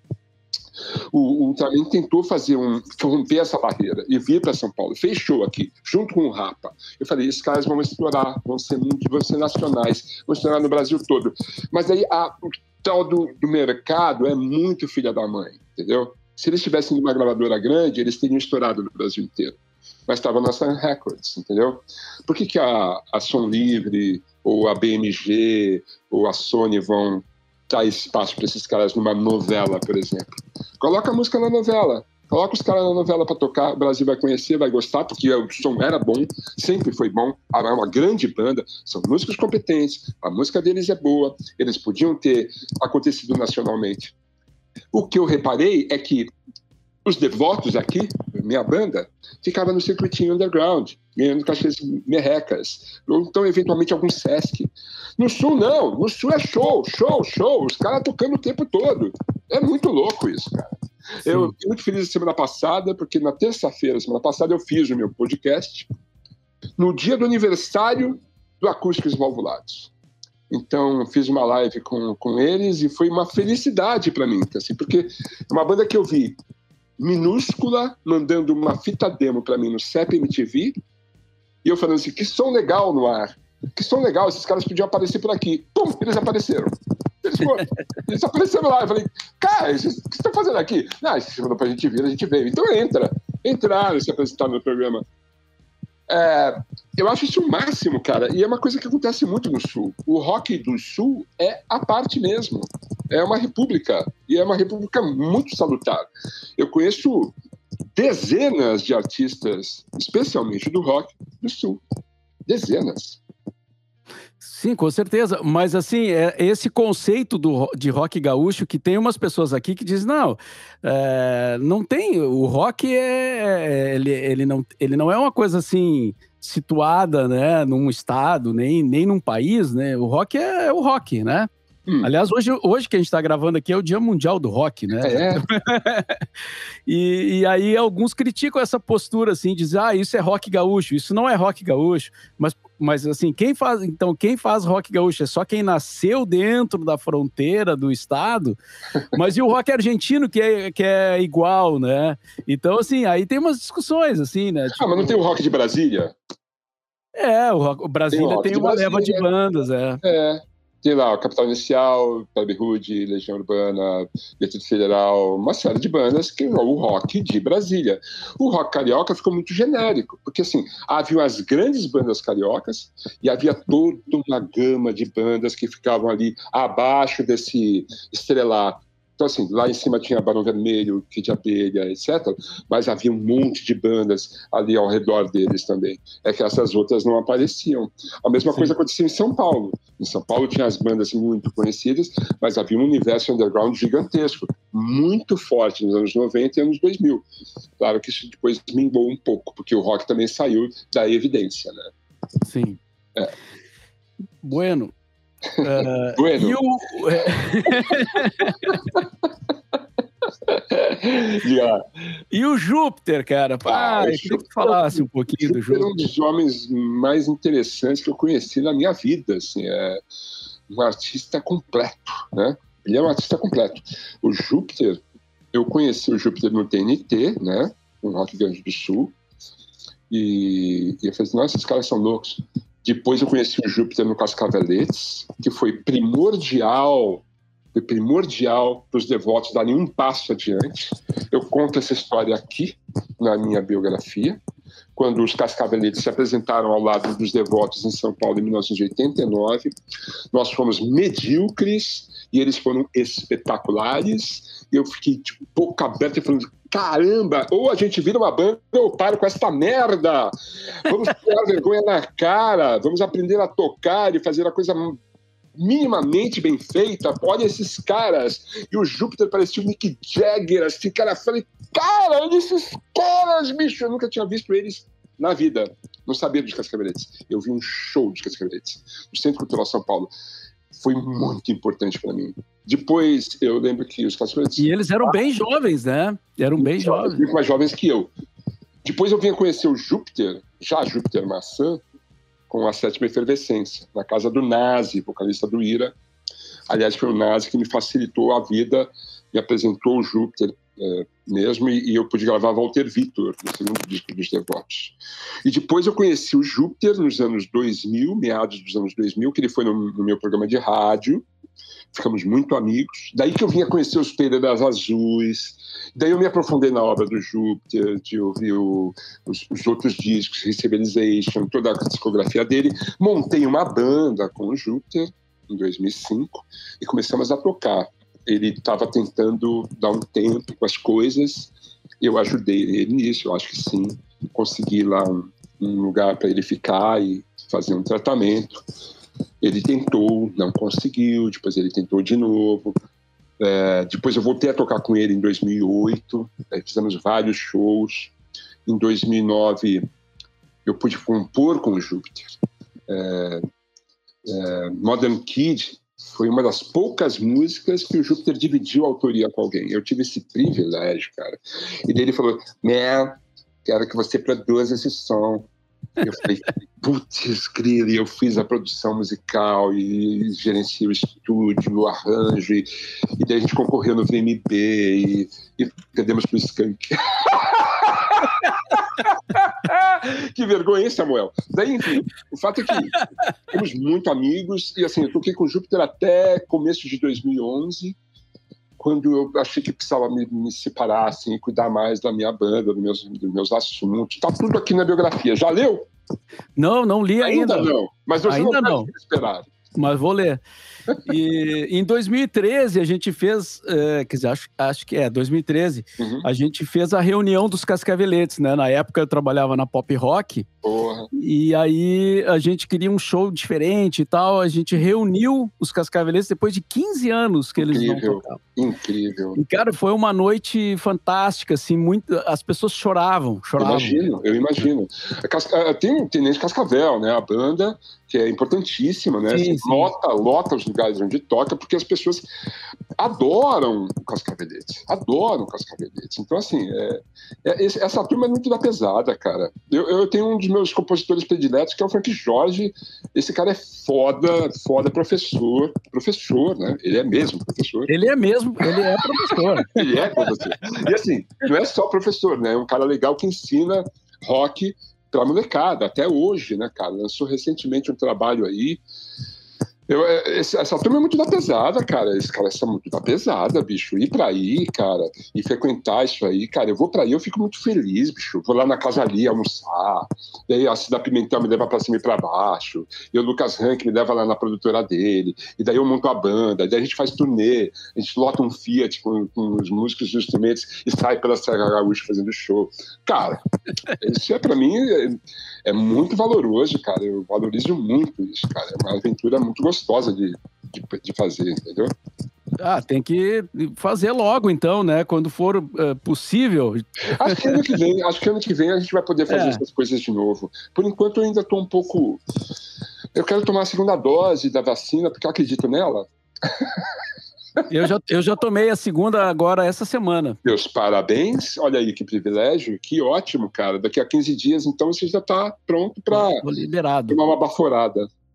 O, o Ultraman tentou fazer um, romper essa barreira e vir para São Paulo, fez show aqui, junto com o Rapa. Eu falei, esses caras vão explorar, vão ser, vão ser nacionais, vão estourar no Brasil todo. Mas aí a, o tal do, do mercado é muito filha da mãe, entendeu? Se eles estivessem numa gravadora grande, eles teriam estourado no Brasil inteiro. Mas estava na Sun Records, entendeu? Por que, que a, a Som Livre, ou a B M G, ou a Sony vão dar espaço para esses caras numa novela, por exemplo? Coloca a música na novela, coloca os caras na novela para tocar, o Brasil vai conhecer, vai gostar, porque o som era bom, sempre foi bom, era uma grande banda, são músicos competentes, a música deles é boa, eles podiam ter acontecido nacionalmente. O que eu reparei é que os Devotos aqui, minha banda, ficava no circuitinho underground, ganhando cachês merrecas, ou então, eventualmente, algum Sesc. No Sul, não. No Sul é show, show, show. Os caras tocando o tempo todo. É muito louco isso, cara. Sim. Eu fiquei muito feliz na semana passada, porque na terça-feira, semana passada, eu fiz o meu podcast no dia do aniversário do Acústicos Valvulados. Então, fiz uma live com, com eles e foi uma felicidade para mim, assim, porque é uma banda que eu vi minúscula, mandando uma fita demo para mim no C E P M T V, e eu falando assim, que som legal no ar, que som legal, esses caras podiam aparecer por aqui. Pum, eles apareceram. Eles, pô, eles apareceram lá. Eu falei, cara, o que vocês estão fazendo aqui? Ah, se mandou pra gente vir, a gente veio. Então entra. Entraram, se apresentaram no programa. É, eu acho isso o máximo, cara. E é uma coisa que acontece muito no Sul. O rock do Sul é a parte mesmo. É uma república. E é uma república muito salutar. Eu conheço dezenas de artistas, especialmente do rock do Sul. Dezenas. Sim, com certeza. Mas, assim, é esse conceito do, de rock gaúcho, que tem umas pessoas aqui que dizem, não, é, não tem, o rock é, ele, ele, não, ele não é uma coisa, assim, situada, né, num estado, nem, nem num país, né? O rock é, é o rock, né? Hum. Aliás, hoje, hoje que a gente está gravando aqui é o Dia Mundial do Rock, né? É. e, e aí alguns criticam essa postura, assim, dizem, ah, isso é rock gaúcho, isso não é rock gaúcho. Mas, mas assim, quem faz, então, quem faz rock gaúcho é só quem nasceu dentro da fronteira do estado, mas e o rock argentino que é, que é igual, né? Então, assim, aí tem umas discussões, assim, né? Tipo, ah, mas não tem o rock de Brasília? É, o, rock, o Brasília tem, tem uma Brasília, leva de bandas, é. É. Tem lá o Capital Inicial, Plebe Hood, Legião Urbana, Distrito Federal, uma série de bandas que é o rock de Brasília. O rock carioca ficou muito genérico, porque assim, havia as grandes bandas cariocas e havia toda uma gama de bandas que ficavam ali abaixo desse estrelato. Então, assim, lá em cima tinha Barão Vermelho, Kid de Abelha, etcétera. Mas havia um monte de bandas ali ao redor deles também. É que essas outras não apareciam. A mesma Sim. coisa aconteceu em São Paulo. Em São Paulo tinha as bandas muito conhecidas, mas havia um universo underground gigantesco, muito forte nos anos noventa e anos dois mil. Claro que isso depois minguou um pouco, porque o rock também saiu da evidência, né? Sim. É. Bueno. Uh, bueno. E o... e o Júpiter, cara? Ah, ah, eu queria que tu falasse um pouquinho do Júpiter. É um dos homens mais interessantes que eu conheci na minha vida. Assim, é um artista completo, né? Ele é um artista completo. O Júpiter, eu conheci o Júpiter no T N T, né? No Rock Grande do Sul. E, e eu falei, nossa, esses caras são loucos. Depois eu conheci o Júpiter no Cascaveletes, que foi primordial, foi primordial para os devotos darem um passo adiante. Eu conto essa história aqui, na minha biografia, quando os Cascaveletes se apresentaram ao lado dos devotos em São Paulo em mil novecentos e oitenta e nove. Nós fomos medíocres e eles foram espetaculares. Eu fiquei de boca aberta falando, caramba, ou a gente vira uma banda ou eu paro com essa merda. Vamos tirar vergonha na cara, vamos aprender a tocar e fazer a coisa minimamente bem feita. Olha esses caras. E o Júpiter parecia o Mick Jagger, assim, cara. Eu falei, cara, olha esses caras, bicho. Eu nunca tinha visto eles na vida. Não sabia dos Cascaveletes. Eu vi um show dos Cascaveletes no Centro Cultural São Paulo. Foi muito importante para mim. Depois, eu lembro que os Cascaveletes... E eles eram bem jovens, né? Eram bem jovens. Muito mais jovens que eu. Depois eu vinha conhecer o Júpiter, já Júpiter Maçã, com a Sétima Efervescência, na casa do Nazi, vocalista do Ira. Aliás, foi o Nazi que me facilitou a vida, me apresentou o Júpiter é, mesmo, e, e eu pude gravar Walter Vitor, no segundo disco dos Devotos. E depois eu conheci o Júpiter nos anos dois mil, meados dos anos dois mil, que ele foi no, no meu programa de rádio. Ficamos muito amigos. Daí que eu vinha conhecer os Pereiras Azuis. Daí eu me aprofundei na obra do Júpiter, de ouvir o, os, os outros discos, Recivilization, toda a discografia dele. Montei uma banda com o Júpiter em dois mil e cinco e começamos a tocar. Ele estava tentando dar um tempo com as coisas. Eu ajudei ele nisso, eu acho que sim. Consegui lá um, um lugar para ele ficar e fazer um tratamento. Ele tentou, não conseguiu, depois ele tentou de novo. É, depois eu voltei a tocar com ele em dois mil e oito, é, fizemos vários shows. Em dois mil e nove eu pude compor com o Júpiter. É, é, Modern Kid foi uma das poucas músicas que o Júpiter dividiu a autoria com alguém. Eu tive esse privilégio, cara. E daí ele falou, man, quero que você produza esse som. Eu falei, putz, grilo, e eu fiz a produção musical e gerenciei o estúdio, o arranjo, e, e daí a gente concorreu no V M B e, e perdemos pro Skank. Que vergonha, hein, Samuel? Daí, enfim, o fato é que fomos muito amigos e assim, eu toquei com o Júpiter até começo de dois mil e onze, quando eu achei que precisava me, me separar, assim, cuidar mais da minha banda, dos meus, dos meus assuntos. Tá tudo aqui na biografia. Já leu? Não, não li ainda. Ainda não. Mas você ainda não não. pode esperar. Mas vou ler. E em dois mil e treze a gente fez, é, quer dizer, acho, acho que é, dois mil e treze, uhum. A gente fez a reunião dos Cascaveletes, né? Na época eu trabalhava na Pop Rock. Porra. E aí a gente queria um show diferente e tal, a gente reuniu os Cascaveletes depois de quinze anos que eles incrível, não tocavam. Incrível. E cara, foi uma noite fantástica, assim, muito, as pessoas choravam, choravam. Eu imagino, eu imagino. Tem, tem Tenente Cascavel, né? A banda, que é importantíssima, né? Sim, assim, sim. Lota, lota os lugares onde toca, porque as pessoas adoram o Cascaveletes, adoram o Cascaveletes. Então, assim, é, é, essa turma é muito da pesada, cara. Eu, eu tenho um dos meus compositores prediletos, que é o Frank Jorge. Esse cara é foda, foda professor, professor, né? Ele é mesmo professor. Ele é mesmo, ele é professor. Ele é professor. E assim, não é só professor, né? É um cara legal que ensina rock pra molecada, até hoje, né, cara? Lançou recentemente um trabalho aí. Eu, essa, essa turma é muito da pesada, cara. Esses caras são muito da pesada, bicho. Ir pra aí, cara, e frequentar isso aí, cara. Eu vou pra aí, eu fico muito feliz, bicho. Vou lá na casa ali almoçar. Daí a Cida Pimentel me leva pra cima e pra baixo. E o Lucas Rank me leva lá na produtora dele. E daí eu monto a banda. Daí a gente faz turnê. A gente lota um Fiat com, com os músicos e os instrumentos e sai pela Serra Gaúcha fazendo show. Cara, isso é pra mim é, é muito valoroso, cara. Eu valorizo muito isso, cara. É uma aventura muito gostosa. gostosa de, de, de fazer, entendeu? Ah, tem que fazer logo, então, né? Quando for uh, possível. Acho que ano que vem, acho que ano que vem a gente vai poder fazer é. essas coisas de novo. Por enquanto, eu ainda estou um pouco... Eu quero tomar a segunda dose da vacina, porque eu acredito nela. Eu já, eu já tomei a segunda agora essa semana. Meus parabéns. Olha aí que privilégio. Que ótimo, cara. Daqui a quinze dias, então, você já está pronto para liberado. tomar uma baforada.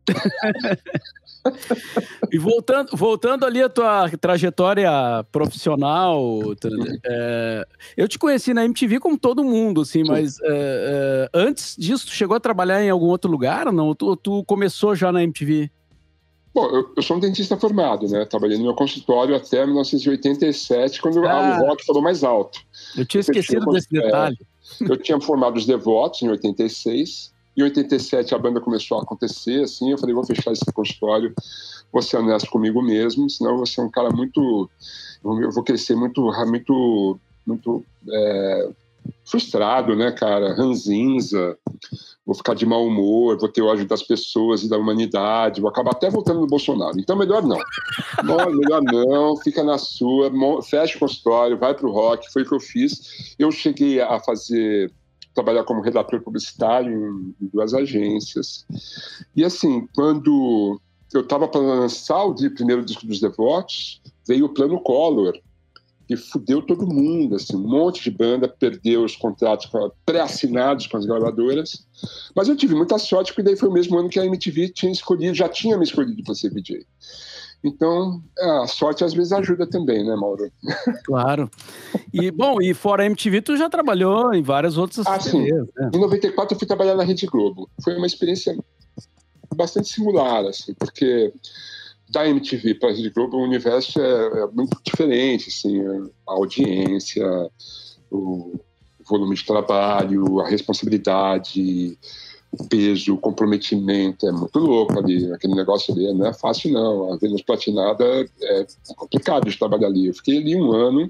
E voltando, voltando ali a tua trajetória profissional, é, eu te conheci na M T V como todo mundo, assim, mas é, é, antes disso, tu chegou a trabalhar em algum outro lugar ou não? Ou tu, tu começou já na M T V? Bom, eu, eu sou um dentista formado, né? Trabalhei no meu consultório até mil novecentos e oitenta e sete, quando ah, o rock falou mais alto. Eu tinha esquecido eu tinha, desse detalhe. É, eu tinha formado os Devotos em oitenta e seis. Em oitenta e sete a banda começou a acontecer, assim, eu falei, vou fechar esse consultório, vou ser honesto comigo mesmo, senão eu vou ser um cara muito, eu vou crescer muito, muito, muito é, frustrado, né, cara, ranzinza, vou ficar de mau humor, vou ter ódio das pessoas e da humanidade, vou acabar até voltando no Bolsonaro, então melhor não, não melhor não, fica na sua, fecha o consultório, vai pro rock, foi o que eu fiz, eu cheguei a fazer... trabalhar como redator publicitário em, em duas agências. E assim, quando eu estava para lançar o primeiro disco dos Devotos, veio o Plano Collor, que fudeu todo mundo, assim, um monte de banda perdeu os contratos pré-assinados com as gravadoras. Mas eu tive muita sorte, porque daí foi o mesmo ano que a M T V tinha escolhido, já tinha me escolhido para ser V J. Então, a sorte às vezes ajuda também, né, Mauro? Claro. E, bom, e fora a M T V, tu já trabalhou em várias outras ah, T Vs, né? Em noventa e quatro eu fui trabalhar na Rede Globo. Foi uma experiência bastante singular, assim, porque da M T V para a Rede Globo o universo é, é muito diferente, assim, a audiência, o volume de trabalho, a responsabilidade... o peso, o comprometimento, é muito louco ali, aquele negócio ali não é fácil não, a Vênus Platinada é complicado de trabalhar ali. Eu fiquei ali um ano,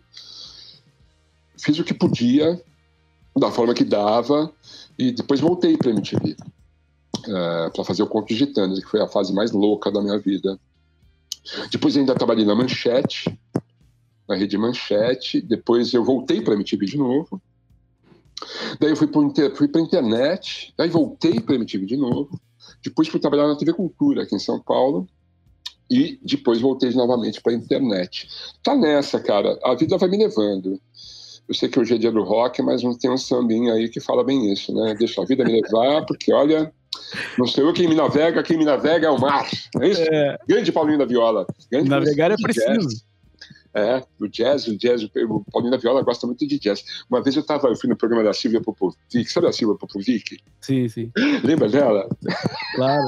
fiz o que podia, da forma que dava, e depois voltei para a M T V, é, para fazer o Conto de Gitanos, que foi a fase mais louca da minha vida. Depois ainda trabalhei na Manchete, na Rede Manchete, depois eu voltei para a M T V de novo. Daí eu fui para a internet, daí voltei para a M T V de novo, depois fui trabalhar na T V Cultura aqui em São Paulo e depois voltei novamente para a internet. Tá nessa, cara, a vida vai me levando. Eu sei que hoje é dia do rock, mas não tem um sambinha aí que fala bem isso, né? Deixa a vida me levar, porque olha, não sou eu quem me navega, quem me navega é o mar, não é isso? É... Grande Paulinho da Viola. Grande Navegar é preciso. Jazz. É, o jazz, o jazz, o Paulinho da Viola gosta muito de jazz. Uma vez eu tava, eu fui no programa da Silvia Popovic, sabe a Silvia Popovic? Sim, sim. Lembra dela? Claro.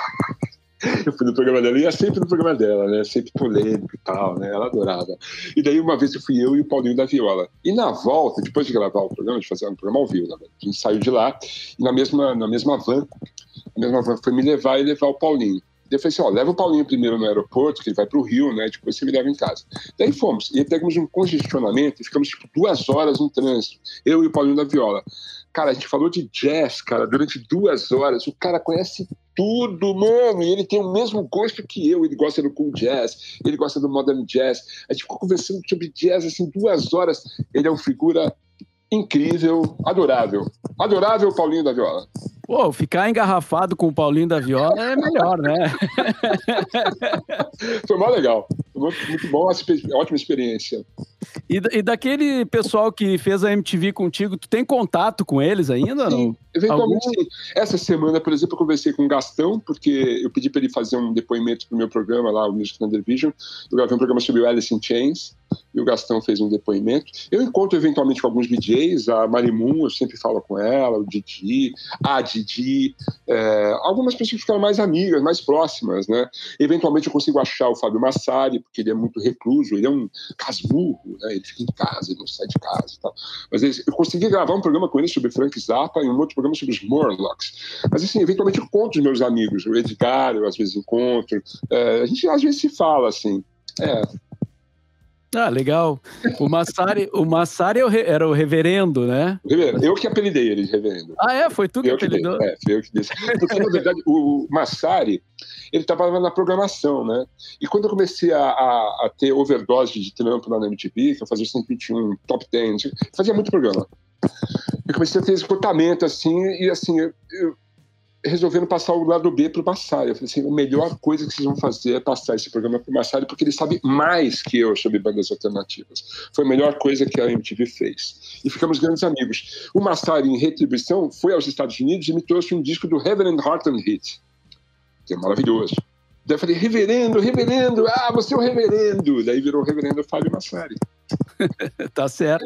Eu fui no programa dela, e ia sempre no programa dela, né? Sempre polêmico e tal, né? Ela adorava. E daí uma vez eu fui eu e o Paulinho da Viola. E na volta, depois de gravar o programa, de fazer um programa ao vivo, né? A gente saiu de lá, e na mesma, na mesma van, a mesma van foi me levar e levar o Paulinho. Eu falei assim, ó, leva o Paulinho primeiro no aeroporto, que ele vai pro Rio, né, depois você me leva em casa. Daí fomos, e pegamos um congestionamento e ficamos, tipo, duas horas no trânsito, eu e o Paulinho da Viola. Cara, a gente falou de jazz, cara, durante duas horas, o cara conhece tudo, mano, e ele tem o mesmo gosto que eu, ele gosta do cool jazz, ele gosta do modern jazz, a gente ficou conversando sobre jazz, assim, duas horas, ele é uma figura incrível, adorável, adorável Paulinho da Viola. Pô, ficar engarrafado com o Paulinho da Viola é melhor, né? Foi mó legal. Foi muito, muito bom, ótima experiência. E, e daquele pessoal que fez a M T V contigo, tu tem contato com eles ainda? Sim, não? eventualmente Algum... sim. Essa semana, por exemplo, eu conversei com o Gastão, porque eu pedi para ele fazer um depoimento pro meu programa lá, o Music Thunder Vision. Eu gravei um programa sobre o Alice in Chains, e o Gastão fez um depoimento. Eu encontro eventualmente com alguns D Js, a Marimun, eu sempre falo com ela, o Didi, a Didi, é, algumas pessoas que ficaram mais amigas, mais próximas, né? Eventualmente eu consigo achar o Fábio Massari, porque ele é muito recluso, ele é um casmurro, né? Ele fica em casa, ele não sai de casa e tal. Mas eu consegui gravar um programa com ele sobre Frank Zappa e um outro programa sobre os Morlocks. Mas assim, eventualmente eu encontro os meus amigos, o Edgar, eu às vezes encontro, é, a gente às vezes se fala, assim, é... Ah, legal. O Massari, o Massari era o reverendo, né? Eu que apelidei ele de reverendo. Ah, é? Foi tu que eu apelidou? Que é, foi eu que disse. Porque, na verdade, o Massari, ele trabalhava na programação, né? E quando eu comecei a, a, a ter overdose de trampo lá na M T V, que eu fazia cento e vinte e um, Top dez, fazia muito programa. Eu comecei a ter esgotamento, assim, e assim, eu, eu resolvendo passar o lado B pro Massari. Eu falei assim, a melhor coisa que vocês vão fazer é passar esse programa pro Massari, porque ele sabe mais que eu sobre bandas alternativas. Foi a melhor coisa que a M T V fez. E ficamos grandes amigos. O Massari, em retribuição, foi aos Estados Unidos e me trouxe um disco do Reverend Heart and Hit. que é maravilhoso. Daí eu falei, reverendo, reverendo, ah, você é o reverendo. Daí virou o reverendo Fábio Massari. Tá certo.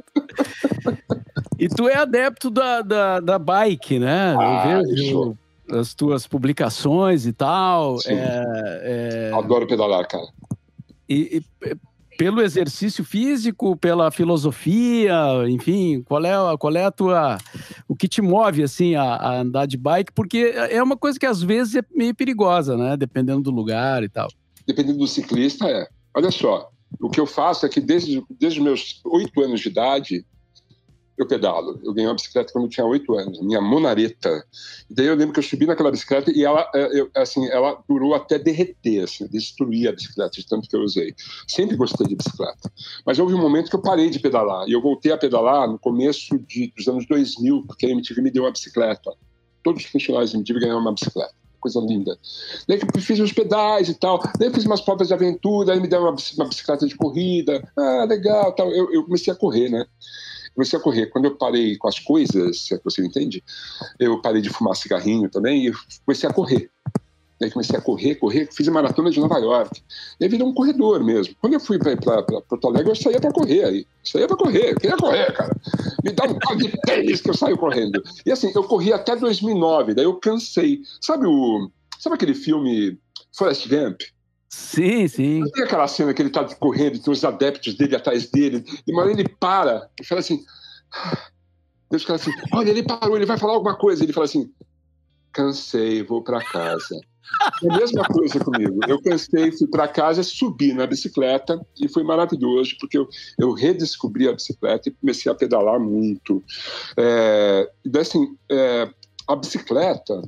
E tu é adepto da, da, da bike, né? Ah, eu vejo eu as tuas publicações e tal. É, é... Adoro pedalar, cara. E, e pelo exercício físico, pela filosofia, enfim, qual é, qual é a tua... O que te move, assim, a, a andar de bike? Porque é uma coisa que às vezes é meio perigosa, né? Dependendo do lugar e tal. Dependendo do ciclista, é. Olha só, o que eu faço é que desde, desde os meus oito anos de idade, eu pedalo. Eu ganhei uma bicicleta quando eu tinha oito anos, minha Monareta. E daí eu lembro que eu subi naquela bicicleta e ela, eu, assim, ela durou até derreter, assim, destruir a bicicleta, de tanto que eu usei. Sempre gostei de bicicleta. Mas houve um momento que eu parei de pedalar. E eu voltei a pedalar no começo de, dos anos dois mil, porque a M T V me deu uma bicicleta. Todos os funcionários da M T V ganharam uma bicicleta. Coisa linda. Daí que eu fiz os pedais e tal. Daí eu fiz umas provas de aventura, aí me deram uma, uma bicicleta de corrida. Ah, legal, tal. Eu, eu comecei a correr, né? Comecei a correr. Quando eu parei com as coisas, se é que você entende, eu parei de fumar cigarrinho também e comecei a correr. Daí comecei a correr, correr, fiz a maratona de Nova York. E aí virou um corredor mesmo. Quando eu fui para Porto Alegre, eu saía para correr aí. Saía para correr, eu queria correr, cara. Me dá um par de tênis que eu saio correndo. E assim, eu corri até dois mil e nove, daí eu cansei. Sabe o... Sabe aquele filme Forrest Gump? Sim, sim. Tem aquela cena que ele tá correndo, tem os adeptos dele atrás dele, e uma hora ele para e fala assim... Deus fala assim, olha, ele parou, ele vai falar alguma coisa. Ele fala assim, cansei, vou para casa. É a mesma coisa comigo. Eu cansei, fui para casa, subi na bicicleta e foi maravilhoso, porque eu, eu redescobri a bicicleta e comecei a pedalar muito. É, e daí, assim, é, a bicicleta,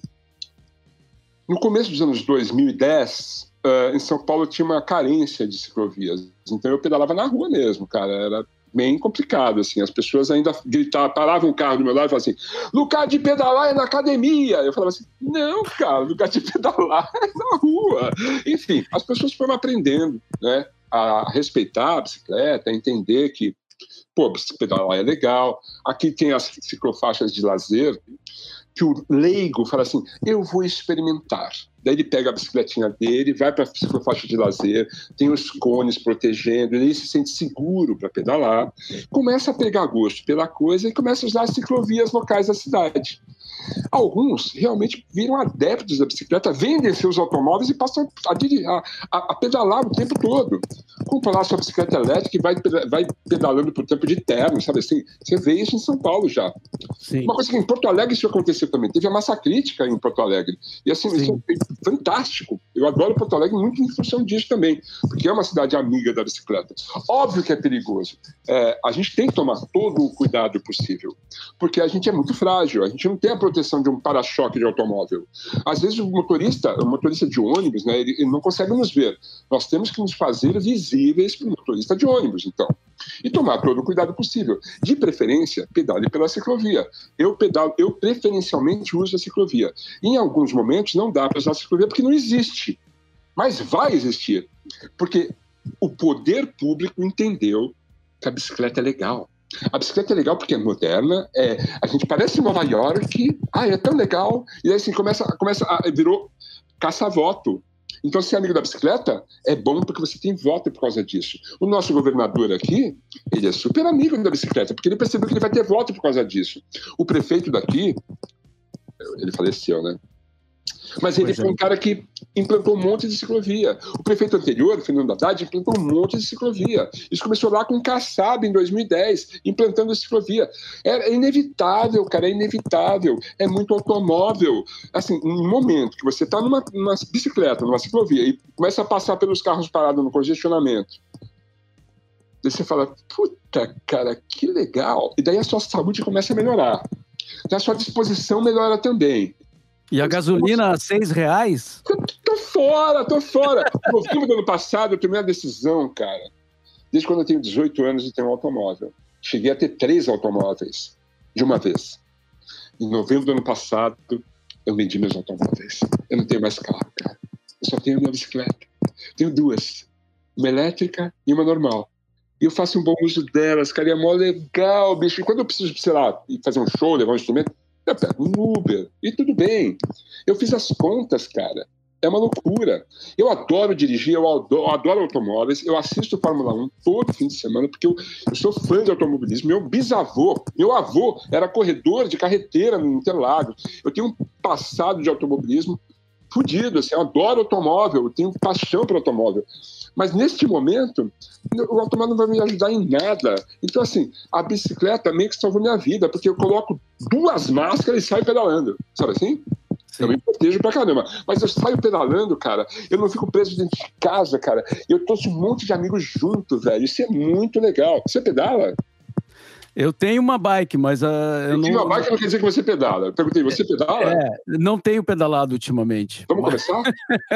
no começo dos anos dois mil e dez... Uh, em São Paulo tinha uma carência de ciclovias, então eu pedalava na rua mesmo, cara, era bem complicado, assim, as pessoas ainda gritavam, paravam o carro do meu lado e falavam assim, lugar de pedalar é na academia, eu falava assim, não, cara, lugar de pedalar é na rua, enfim, as pessoas foram aprendendo, né, a respeitar a bicicleta, a entender que, pô, pedalar é legal, aqui tem as ciclofaixas de lazer, que o leigo fala assim, eu vou experimentar. Daí ele pega a bicicletinha dele, vai para a ciclofaixa de lazer, tem os cones protegendo, ele se sente seguro para pedalar, começa a pegar gosto pela coisa e começa a usar as ciclovias locais da cidade. Alguns realmente viram adeptos da bicicleta, vendem seus automóveis e passam a, a, a, a pedalar o tempo todo. Compra lá sua bicicleta elétrica e vai, vai pedalando por tempo de terno, sabe assim? Você vê isso em São Paulo já. Sim. Uma coisa que em Porto Alegre isso aconteceu também. Teve a massa crítica em Porto Alegre. E assim, Sim. isso é fantástico. Eu adoro Porto Alegre muito em função disso também, porque é uma cidade amiga da bicicleta. Óbvio que é perigoso. É, a gente tem que tomar todo o cuidado possível, porque a gente é muito frágil, a gente não tem a proteção de um para-choque de automóvel. Às vezes o motorista, o motorista de ônibus, né, ele, ele não consegue nos ver. Nós temos que nos fazer visíveis para o motorista de ônibus, então. E tomar todo o cuidado possível. De preferência, pedale pela ciclovia. Eu pedalo, eu preferencialmente uso a ciclovia. Em alguns momentos não dá para usar a ciclovia porque não existe. Mas vai existir. Porque o poder público entendeu que a bicicleta é legal. A bicicleta é legal porque é moderna, é, a gente parece Nova York, ah, é tão legal, e aí assim, começa, começa a, virou caça-voto. Então, ser amigo da bicicleta é bom porque você tem voto por causa disso. O nosso governador aqui, ele é super amigo da bicicleta, porque ele percebeu que ele vai ter voto por causa disso. O prefeito daqui, ele faleceu, né? Mas ele pois foi é. um cara que implantou um monte de ciclovia. O prefeito anterior, Fernando Haddad, implantou um monte de ciclovia. Isso começou lá com o Kassab, em dois mil e dez, implantando a ciclovia. É inevitável, cara, é inevitável. É muito automóvel. Assim, no momento que você está numa, numa bicicleta, numa ciclovia, e começa a passar pelos carros parados no congestionamento, daí você fala, puta, cara, que legal. E daí a sua saúde começa a melhorar. E a sua disposição melhora também. E a gasolina a seis reais? Tô, tô fora, tô fora. No novembro do ano passado, eu tomei uma decisão, cara. Desde quando eu tenho dezoito anos e tenho um automóvel. Cheguei a ter três automóveis de uma vez. Em novembro do ano passado, eu vendi meus automóveis. Eu não tenho mais carro, cara. Eu só tenho a minha bicicleta. Tenho duas. Uma elétrica e uma normal. E eu faço um bom uso delas, cara. E é mó legal, bicho. E quando eu preciso, sei lá, ir fazer um show, levar um instrumento, eu pego um Uber, e tudo bem. Eu fiz as contas, cara. É uma loucura. Eu adoro dirigir, eu adoro, eu adoro automóveis, eu assisto Fórmula um todo fim de semana, porque eu, eu sou fã de automobilismo. Meu bisavô, meu avô era corredor de carreteira no Interlagos. Eu tenho um passado de automobilismo fodido, assim, eu adoro automóvel, eu tenho paixão por automóvel. Mas neste momento, o automóvel não vai me ajudar em nada. Então, assim, a bicicleta meio que salvou minha vida, porque eu coloco duas máscaras e saio pedalando. Sabe assim? Eu me protejo pra caramba. Mas eu saio pedalando, cara. Eu não fico preso dentro de casa, cara. Eu trouxe um monte de amigos junto, velho. Isso é muito legal. Você pedala? Eu tenho uma bike, mas... Uh, eu não... uma bike não quer dizer que você pedala. Eu perguntei, você pedala? É, não tenho pedalado ultimamente. Vamos mas... começar?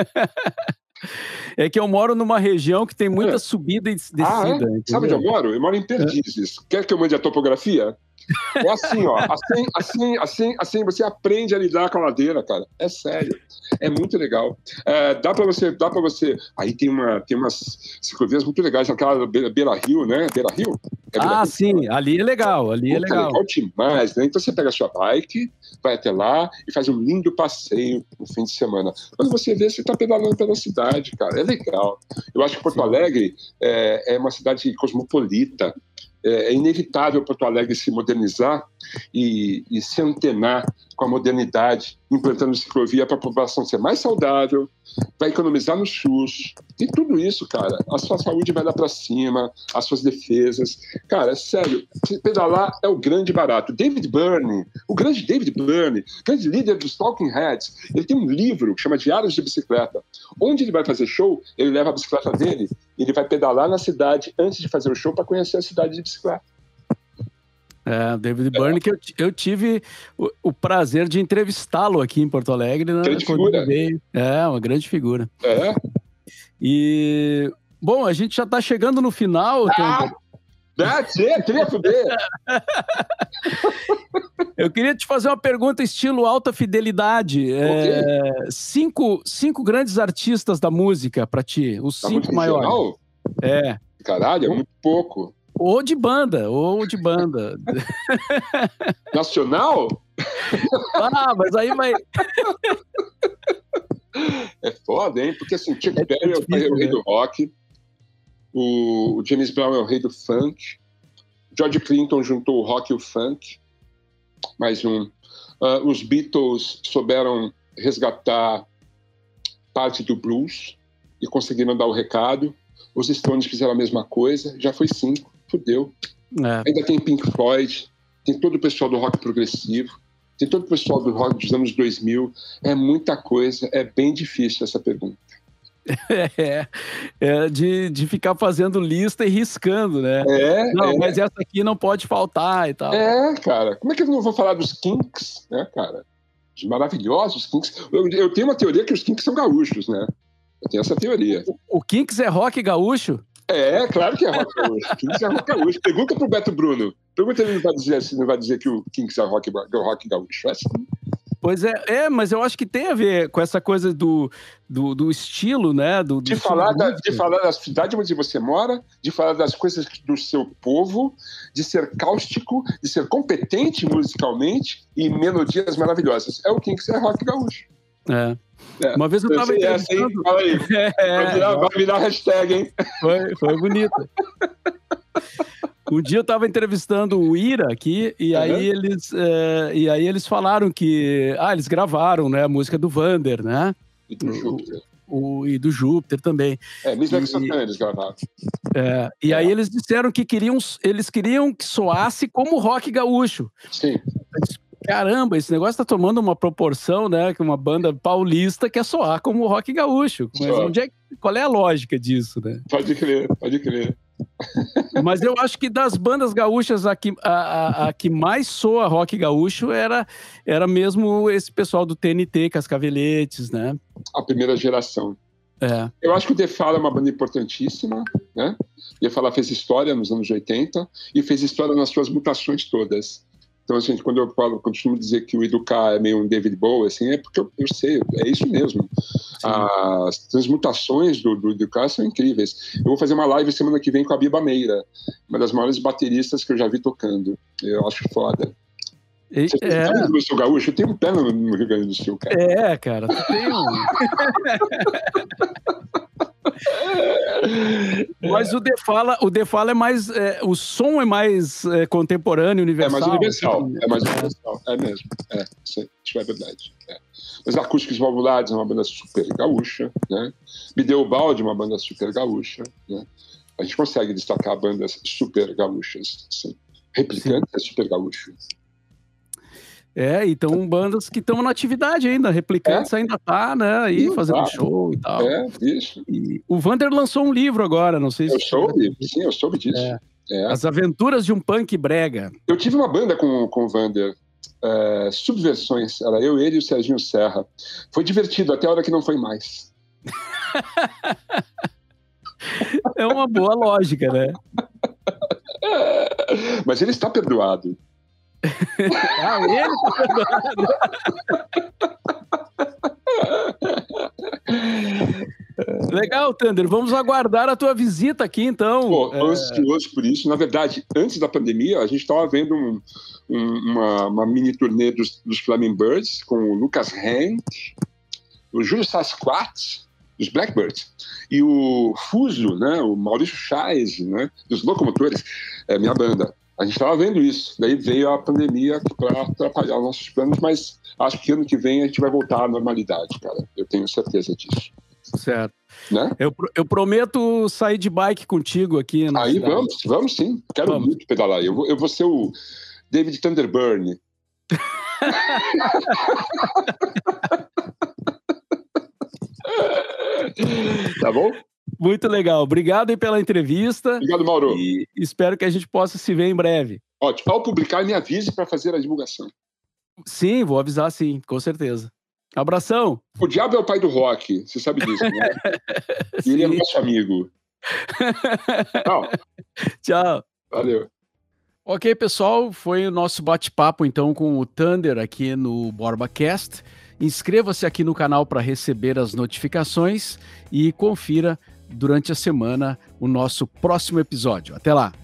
É que eu moro numa região que tem muita é. subida e descida. Ah, é? Sabe onde eu moro? Eu moro em Perdizes. É. Quer que eu mande a topografia? É assim, ó. Assim, assim, assim, assim, você aprende a lidar com a ladeira, cara. É sério. É muito legal. É, dá pra você, dá pra você... Aí tem, uma, tem umas ciclovias muito legais, aquela Beira, Beira Rio, né? Beira Rio? É Beira ah, Rio, sim. Cara. Ali é legal, ali Puta, é legal. legal demais, né? Então você pega a sua bike, vai até lá e faz um lindo passeio no fim de semana. Quando você vê, você tá pedalando pela cidade, cara. É legal. Eu acho que Porto sim. Alegre é, é uma cidade cosmopolita. É inevitável Porto Alegre se modernizar e, e se antenar com a modernidade, implantando ciclovia para a população ser mais saudável, vai economizar no SUS, e tudo isso, cara, a sua saúde vai lá para cima, as suas defesas. Cara, é sério, pedalar é o grande barato. David Byrne, o grande David Byrne, grande líder dos Talking Heads, ele tem um livro que chama Diários de Bicicleta. Onde ele vai fazer show, ele leva a bicicleta dele e ele vai pedalar na cidade antes de fazer o show para conhecer a cidade de bicicleta. É, David Byrne, é. que eu, eu tive o, o prazer de entrevistá-lo aqui em Porto Alegre. Né, grande figura. Veio. É, uma grande figura. É. E, bom, a gente já está chegando no final. Ah, that's it, queria fuder. Eu queria te fazer uma pergunta estilo alta fidelidade. É, cinco, cinco grandes artistas da música para ti, os da cinco maiores. Geral? É. Caralho, é muito pouco. Ou de banda, ou de banda. Nacional? Ah, mas aí vai... É foda, hein? Porque assim, Chuck é Berry é o, é o rei do rock, o, o James Brown é o rei do funk, George Clinton juntou o rock e o funk, mais um. Uh, os Beatles souberam resgatar parte do blues e conseguiram dar o recado. Os Stones fizeram a mesma coisa, já foi cinco. Fudeu. É. Ainda tem Pink Floyd, tem todo o pessoal do rock progressivo, tem todo o pessoal do rock dos anos dois mil. É muita coisa, é bem difícil essa pergunta. É, é de, de ficar fazendo lista e riscando, né? É, não, é. mas essa aqui não pode faltar e tal. É, cara. Como é que eu não vou falar dos Kinks, né, cara? Os maravilhosos Kinks. Eu, eu tenho uma teoria que os Kinks são gaúchos, né? Eu tenho essa teoria. O, o Kinks é rock gaúcho? É, claro que é rock gaúcho. Kinks é rock gaúcho. Pergunta pro Beto Bruno. Pergunta ele não vai dizer, se não vai dizer que o Kinks é rock, rock gaúcho. É assim. Pois é, é, mas eu acho que tem a ver com essa coisa do, do, do estilo, né? Do, do de, falar da, de falar da cidade onde você mora, de falar das coisas do seu povo, de ser cáustico, de ser competente musicalmente e melodias maravilhosas. É o Kinks, é rock gaúcho. É. É. Uma vez eu estava entrevistando... Assim, fala aí. É, vai, virar, vai virar hashtag, hein? Foi, foi bonito. Um dia eu estava entrevistando o Ira aqui e, uhum. aí eles, é, e aí eles falaram que... Ah, eles gravaram, né, a música do Vander, né? E do Júpiter. O, o, e do Júpiter também. É, mesmo que Santana eles gravaram. É, e é. aí eles disseram que queriam, eles queriam que soasse como rock gaúcho. Sim. Caramba, esse negócio tá tomando uma proporção, né? Que uma banda paulista quer soar como rock gaúcho. Mas onde é, qual é a lógica disso, né? Pode crer, pode crer. Mas eu acho que das bandas gaúchas, a que, a, a, a que mais soa rock gaúcho era, era mesmo esse pessoal do T N T, Cascaveletes, né? A primeira geração. É. Eu acho que o The Fala é uma banda importantíssima, né? O The Fala fez história nos anos oitenta e fez história nas suas mutações todas. Então, assim, quando eu falo, costumo dizer que o Educar é meio um David Bowie, assim, é porque eu, eu sei, é isso mesmo. Sim. As transmutações do, do Educar são incríveis. Eu vou fazer uma live semana que vem com a Biba Meira, uma das maiores bateristas que eu já vi tocando. Eu acho foda. E, Você é, sabe que eu sou gaúcho? Eu tenho um pé no, no Rio Grande do Sul, cara. é, cara, tu tem um... Mas o The Fala, o The Fala é mais... É, o som é mais é, contemporâneo, universal. É mais universal, assim, é mais universal, é mesmo. É, isso, isso é verdade. É. Mas Acústicos Valvulados é uma banda super gaúcha, né? Me Deu o Balde é uma banda super gaúcha, né? A gente consegue destacar bandas super gaúchas, assim. Replicante é super gaúcho. É, então bandas que estão na atividade ainda, Replicantes é? ainda tá, né, aí sim, fazendo claro. show e tal. É, isso. E o Vander lançou um livro agora, não sei se... Eu soube, sim, eu soube disso. É. É. As Aventuras de um Punk Brega. Eu tive uma banda com, com o Vander, é, Subversões, era eu, ele e o Serginho Serra. Foi divertido, até a hora que não foi mais. É uma boa lógica, né? Mas ele está perdoado. Ah, ele tá perdoado. Legal, Thunder. Vamos aguardar a tua visita aqui, então. Pô, é... ansioso por isso. Na verdade, antes da pandemia, a gente estava vendo um, um, uma, uma mini turnê dos, dos Flaming Birds com o Lucas Henk, o Júlio Sasquatch, dos Blackbirds, e o Fuso, né, o Maurício Chaes, né, dos Locomotores, é minha banda. A gente estava vendo isso, daí veio a pandemia para atrapalhar os nossos planos, mas acho que ano que vem a gente vai voltar à normalidade, cara. Eu tenho certeza disso. Certo. Né? Eu, eu prometo sair de bike contigo aqui na Aí cidade. vamos, vamos sim. Quero vamos. muito pedalar. Eu vou, eu vou ser o David Thunderburn. Tá bom? Muito legal. Obrigado aí pela entrevista. Obrigado, Mauro. E espero que a gente possa se ver em breve. Ótimo. Ao publicar, me avise para fazer a divulgação. Sim, vou avisar sim, com certeza. Abração. O diabo é o pai do rock, você sabe disso, né? E ele é nosso amigo. Tchau. Tchau. Valeu. Ok, pessoal, foi o nosso bate-papo então com o Thunder aqui no BorbaCast. Inscreva-se aqui no canal para receber as notificações e confira durante a semana o nosso próximo episódio. Até lá!